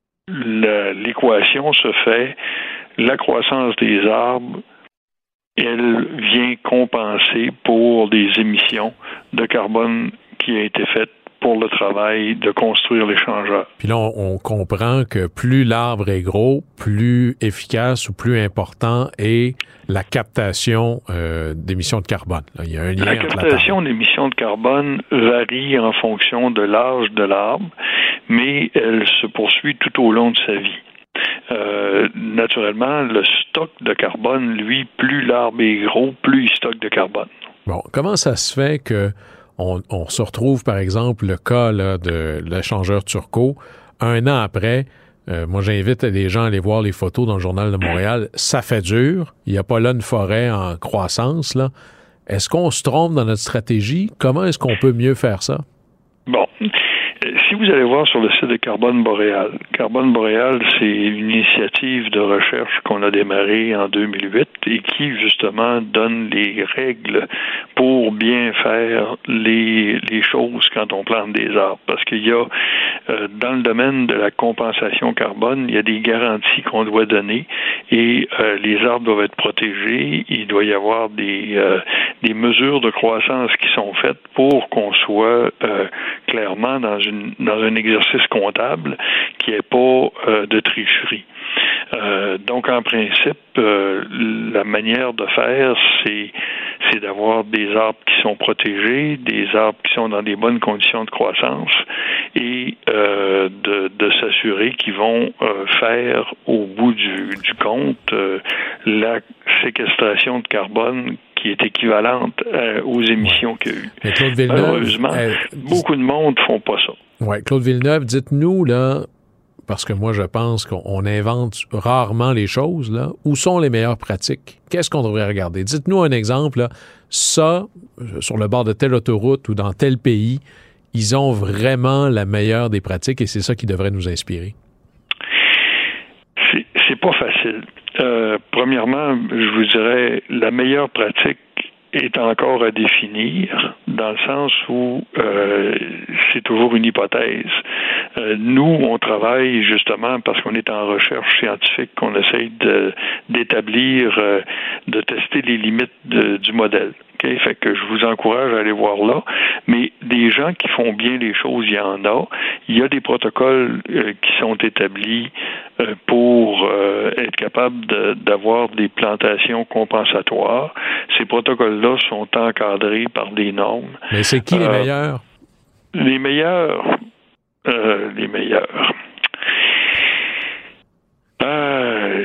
l'équation se fait, la croissance des arbres, elle vient compenser pour des émissions de carbone qui a été faites pour le travail de construire l'échangeur. Puis là, on comprend que plus l'arbre est gros, plus efficace ou plus important est la captation d'émissions de carbone. Là, il y a un lien la captation d'émissions de carbone varie en fonction de l'âge de l'arbre, mais elle se poursuit tout au long de sa vie. Naturellement, le stock de carbone, lui, plus l'arbre est gros, plus il stocke de carbone. Bon, comment ça se fait que on se retrouve, par exemple, le cas là, de l'échangeur Turcot, un an après? Moi, j'invite les gens à aller voir les photos dans le Journal de Montréal. Ça fait dur. Il n'y a pas là une forêt en croissance, là. Est-ce qu'on se trompe dans notre stratégie? Comment est-ce qu'on peut mieux faire ça? Bon. Si vous allez voir sur le site de Carbone Boréal, Carbone Boréal, c'est une initiative de recherche qu'on a démarrée en 2008 et qui, justement, donne les règles pour bien faire les choses quand on plante des arbres. Parce qu'il y a, dans le domaine de la compensation carbone, il y a des garanties qu'on doit donner et les arbres doivent être protégés. Il doit y avoir des mesures de croissance qui sont faites pour qu'on soit clairement dans un exercice comptable qui n'est pas de tricherie. Donc, en principe, la manière de faire, c'est d'avoir des arbres qui sont protégés, des arbres qui sont dans des bonnes conditions de croissance et de s'assurer qu'ils vont faire au bout du compte la séquestration de carbone qui est équivalente aux émissions qu'il y a eu. Mais Claude Villeneuve, malheureusement, beaucoup de monde ne font pas ça. Oui, Claude Villeneuve, dites-nous, là, parce que moi, je pense qu'on invente rarement les choses, là, où sont les meilleures pratiques? Qu'est-ce qu'on devrait regarder? Dites-nous un exemple, là, ça, sur le bord de telle autoroute ou dans tel pays, ils ont vraiment la meilleure des pratiques et c'est ça qui devrait nous inspirer. C'est pas facile. Premièrement, je vous dirais, la meilleure pratique est encore à définir, dans le sens où c'est toujours une hypothèse. Nous, on travaille justement parce qu'on est en recherche scientifique, qu'on essaye d'établir, de tester les limites du modèle. Okay? Fait que je vous encourage à aller voir là. Mais des gens qui font bien les choses, il y en a. Il y a des protocoles qui sont établis pour être capable d'avoir des plantations compensatoires. Ces protocoles-là sont encadrés par des normes. Mais c'est qui les meilleurs? Les meilleurs.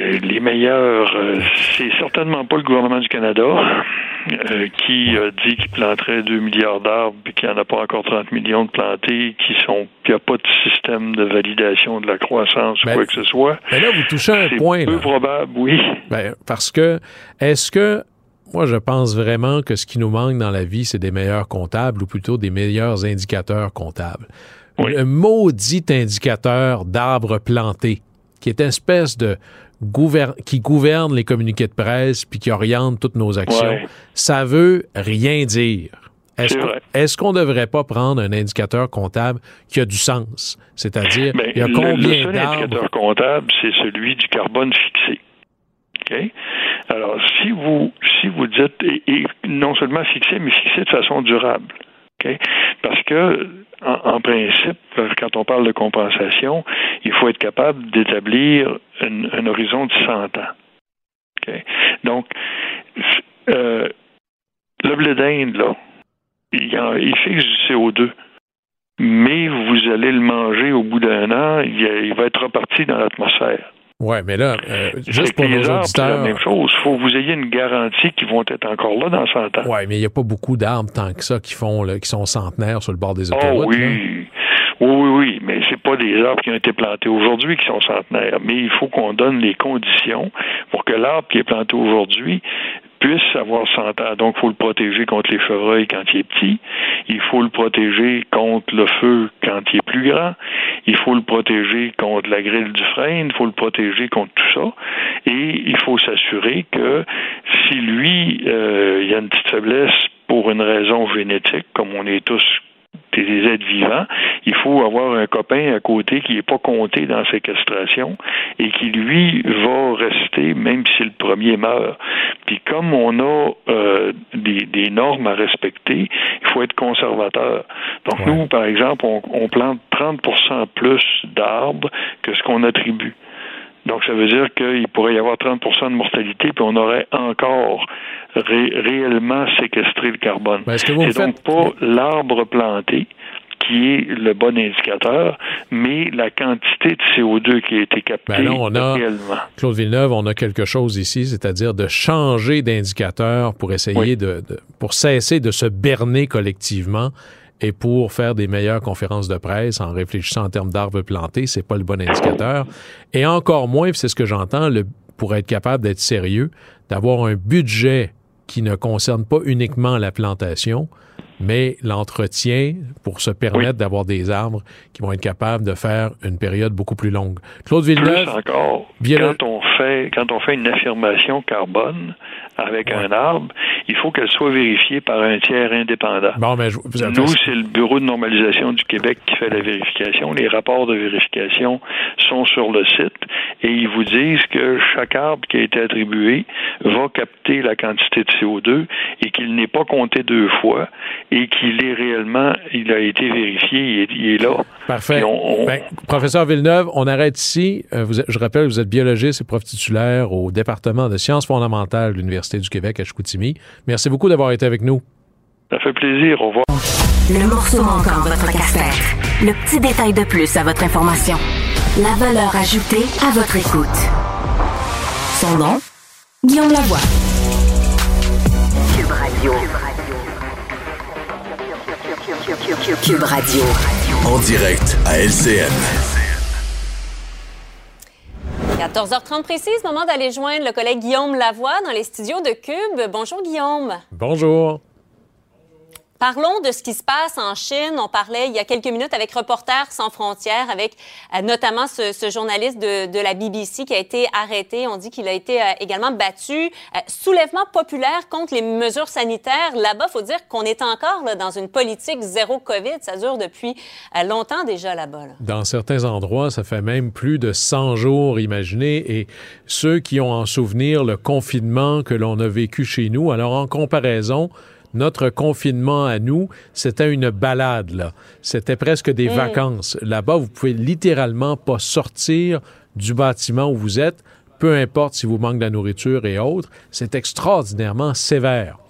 les meilleurs, c'est certainement pas le gouvernement du Canada qui a dit qu'il planterait 2 milliards d'arbres et qu'il n'y en a pas encore 30 millions de plantés, qu'il n'y a pas de système de validation de la croissance ou quoi que ce soit. Mais là, vous touchez un point. C'est peu probable, oui. Parce que, moi, je pense vraiment que ce qui nous manque dans la vie, c'est des meilleurs comptables ou plutôt des meilleurs indicateurs comptables. Oui. Le maudit indicateur d'arbres plantés, qui est une espèce de qui gouverne les communiqués de presse puis qui oriente toutes nos actions, ça veut rien dire. Est-ce qu'on ne devrait pas prendre un indicateur comptable qui a du sens? C'est-à-dire, il y a combien le seul d'arbres... indicateur comptable, c'est celui du carbone fixé. Okay? Alors, si vous dites, et non seulement fixé, mais fixé de façon durable. Okay? Parce que, en principe, quand on parle de compensation, il faut être capable d'établir un horizon de 100 ans. Okay? Donc, le blé d'Inde, là, il fixe du CO2. Mais vous allez le manger au bout d'un an, il va être reparti dans l'atmosphère. Oui, mais là, juste pour nos auditeurs... C'est la même chose. Il faut que vous ayez une garantie qu'ils vont être encore là dans 100 ans. Oui, mais il n'y a pas beaucoup d'arbres tant que ça qui sont centenaires sur le bord des autoroutes. Oh oui. Oui, mais c'est pas des arbres qui ont été plantés aujourd'hui qui sont centenaires. Mais il faut qu'on donne les conditions pour que l'arbre qui est planté aujourd'hui puisse avoir 100 ans. Donc, il faut le protéger contre les chevreuils quand il est petit. Il faut le protéger contre le feu quand il est plus grand. Il faut le protéger contre la grille du frêne. Il faut le protéger contre tout ça. Et il faut s'assurer que si lui, il y a une petite faiblesse pour une raison génétique, comme on est tous des êtres vivants, il faut avoir un copain à côté qui n'est pas compté dans la séquestration et qui, lui, va rester même si le premier meurt. Puis comme on a des normes à respecter, il faut être conservateur. Donc nous, par exemple, on plante 30% plus d'arbres que ce qu'on attribue. Donc, ça veut dire qu'il pourrait y avoir 30% de mortalité, puis on aurait encore réellement séquestré le carbone. C'est donc pas l'arbre planté qui est le bon indicateur, mais la quantité de CO2 qui a été captée réellement. Claude Villeneuve, on a quelque chose ici, c'est-à-dire de changer d'indicateur pour essayer pour cesser de se berner collectivement et pour faire des meilleures conférences de presse en réfléchissant en termes d'arbres plantés, c'est pas le bon indicateur. Et encore moins, c'est ce que j'entends, pour être capable d'être sérieux, d'avoir un budget qui ne concerne pas uniquement la plantation, mais l'entretien pour se permettre d'avoir des arbres qui vont être capables de faire une période beaucoup plus longue. Claude Villeneuve... Plus encore, quand on fait une affirmation carbone avec un arbre, il faut qu'elle soit vérifiée par un tiers indépendant. Nous, c'est le Bureau de normalisation du Québec qui fait la vérification. Les rapports de vérification sont sur le site et ils vous disent que chaque arbre qui a été attribué va capter la quantité de CO2 et qu'il n'est pas compté 2 fois et qu'il est réellement, il a été vérifié, il est là. Parfait. Professeur Villeneuve, on arrête ici. Je rappelle, vous êtes biologiste et prof titulaire au département de sciences fondamentales de l'Université du Québec à Chicoutimi. Merci beaucoup d'avoir été avec nous. Ça fait plaisir. Au revoir. Le morceau manquant de votre casse-tête. Le petit détail de plus à votre information. La valeur ajoutée à votre écoute. Son nom, Guillaume Lavoie. Cube Radio. Cube Radio. En direct à LCN. 14h30 précise, moment d'aller joindre le collègue Guillaume Lavoie dans les studios de Cube. Bonjour Guillaume. Bonjour. Parlons de ce qui se passe en Chine. On parlait il y a quelques minutes avec Reporters sans frontières, avec notamment ce journaliste de la BBC qui a été arrêté. On dit qu'il a été également battu. Soulèvement populaire contre les mesures sanitaires. Là-bas, il faut dire qu'on est encore dans une politique zéro COVID. Ça dure depuis longtemps déjà là-bas. Dans certains endroits, ça fait même plus de 100 jours, imaginez. Et ceux qui ont en souvenir le confinement que l'on a vécu chez nous, alors en comparaison, notre confinement à nous, c'était une balade, là. C'était presque des vacances. Là-bas, vous pouvez littéralement pas sortir du bâtiment où vous êtes, peu importe si vous manquez de la nourriture et autres. C'est extraordinairement sévère.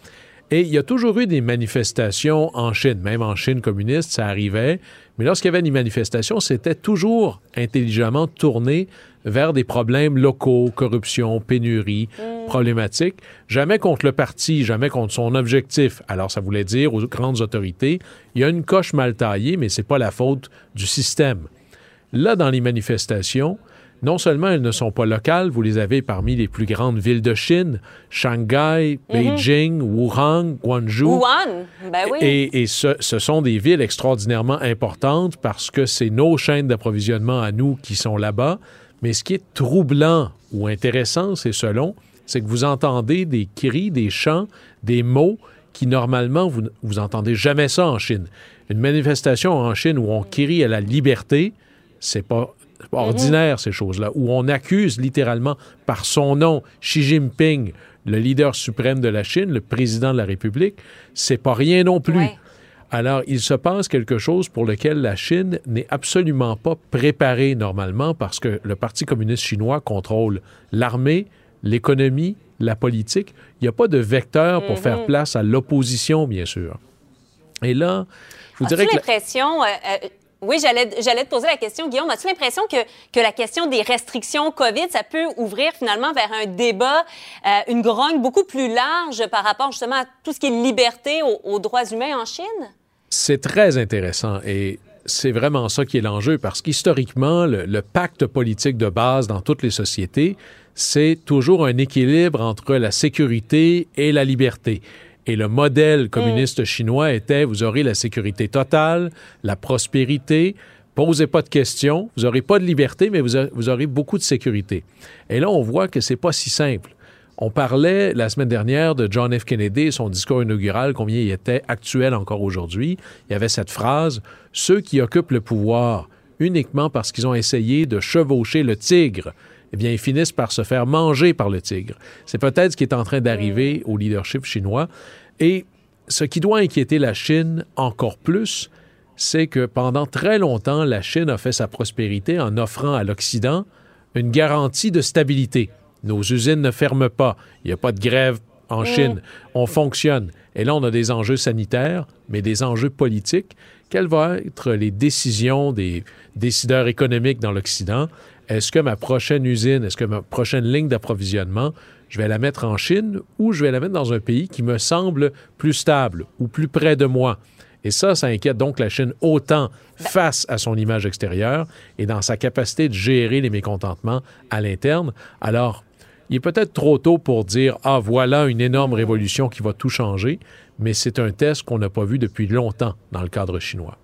Et il y a toujours eu des manifestations en Chine, même en Chine communiste, ça arrivait. Mais lorsqu'il y avait des manifestations, c'était toujours intelligemment tourné vers des problèmes locaux, corruption, pénurie, problématiques. Jamais contre le parti, jamais contre son objectif. Alors, ça voulait dire aux grandes autorités, il y a une coche mal taillée, mais c'est pas la faute du système. Là, dans les manifestations, non seulement elles ne sont pas locales, vous les avez parmi les plus grandes villes de Chine, Shanghai, Beijing, Wuhan, Guangzhou. Wuhan, ben oui. Et ce sont des villes extraordinairement importantes parce que c'est nos chaînes d'approvisionnement à nous qui sont là-bas. Mais ce qui est troublant ou intéressant, c'est que vous entendez des cris, des chants, des mots qui, normalement, vous entendez jamais ça en Chine. Une manifestation en Chine où on crie à la liberté, c'est pas ordinaire, ces choses-là, où on accuse littéralement par son nom Xi Jinping, le leader suprême de la Chine, le président de la République, c'est pas rien non plus. Ouais. Alors, il se passe quelque chose pour lequel la Chine n'est absolument pas préparée normalement parce que le Parti communiste chinois contrôle l'armée, l'économie, la politique. Il n'y a pas de vecteur pour faire place à l'opposition, bien sûr. Et là, je vous dirais que... l'impression... Oui, j'allais te poser la question, Guillaume. As-tu l'impression que la question des restrictions COVID, ça peut ouvrir finalement vers un débat, une grogne beaucoup plus large par rapport justement à tout ce qui est liberté aux droits humains en Chine? C'est très intéressant et c'est vraiment ça qui est l'enjeu parce qu'historiquement, le pacte politique de base dans toutes les sociétés, c'est toujours un équilibre entre la sécurité et la liberté. Et le modèle communiste chinois était, vous aurez la sécurité totale, la prospérité, posez pas de questions, vous n'aurez pas de liberté, mais vous aurez beaucoup de sécurité. Et là, on voit que c'est pas si simple. On parlait la semaine dernière de John F. Kennedy et son discours inaugural, combien il était actuel encore aujourd'hui. Il y avait cette phrase, « Ceux qui occupent le pouvoir uniquement parce qu'ils ont essayé de chevaucher le tigre, eh bien, ils finissent par se faire manger par le tigre. » C'est peut-être ce qui est en train d'arriver au leadership chinois. Et ce qui doit inquiéter la Chine encore plus, c'est que pendant très longtemps, la Chine a fait sa prospérité en offrant à l'Occident une garantie de stabilité. Nos usines ne ferment pas. Il n'y a pas de grève en Chine. On fonctionne. Et là, on a des enjeux sanitaires, mais des enjeux politiques. Quelles vont être les décisions des décideurs économiques dans l'Occident? Est-ce que ma prochaine usine, est-ce que ma prochaine ligne d'approvisionnement, je vais la mettre en Chine ou je vais la mettre dans un pays qui me semble plus stable ou plus près de moi? Et ça inquiète donc la Chine autant face à son image extérieure et dans sa capacité de gérer les mécontentements à l'interne. Alors, il est peut-être trop tôt pour dire « Ah, voilà une énorme révolution qui va tout changer », mais c'est un test qu'on n'a pas vu depuis longtemps dans le cadre chinois.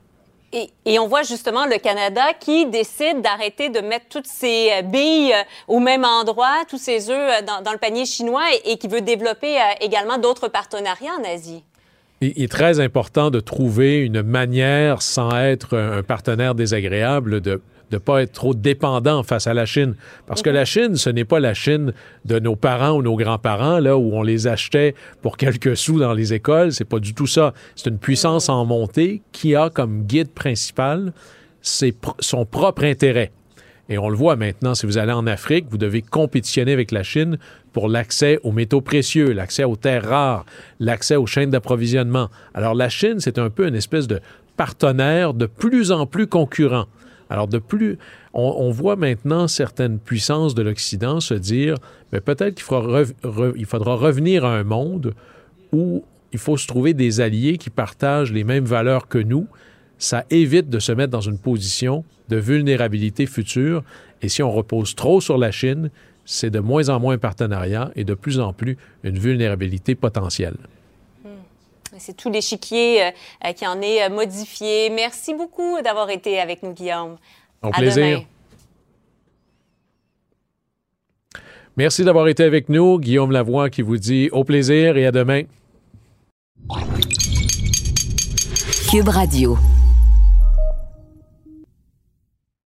Et on voit justement le Canada qui décide d'arrêter de mettre toutes ses billes au même endroit, tous ses œufs dans le panier chinois et qui veut développer également d'autres partenariats en Asie. Il est très important de trouver une manière, sans être un partenaire désagréable, de ne pas être trop dépendant face à la Chine. Parce que la Chine, ce n'est pas la Chine de nos parents ou nos grands-parents, là, où on les achetait pour quelques sous dans les écoles. C'est pas du tout ça. C'est une puissance en montée qui a comme guide principal son propre intérêt. Et on le voit maintenant, si vous allez en Afrique, vous devez compétitionner avec la Chine pour l'accès aux métaux précieux, l'accès aux terres rares, l'accès aux chaînes d'approvisionnement. Alors la Chine, c'est un peu une espèce de partenaire de plus en plus concurrent. Alors, on voit maintenant certaines puissances de l'Occident se dire peut-être qu'il faudra revenir à un monde où il faut se trouver des alliés qui partagent les mêmes valeurs que nous. Ça évite de se mettre dans une position de vulnérabilité future. Et si on repose trop sur la Chine, c'est de moins en moins un partenariat et de plus en plus une vulnérabilité potentielle. C'est tout l'échiquier qui en est modifié. Merci beaucoup d'avoir été avec nous, Guillaume. Au plaisir. Demain. Merci d'avoir été avec nous. Guillaume Lavoie qui vous dit au plaisir et à demain. Cube Radio.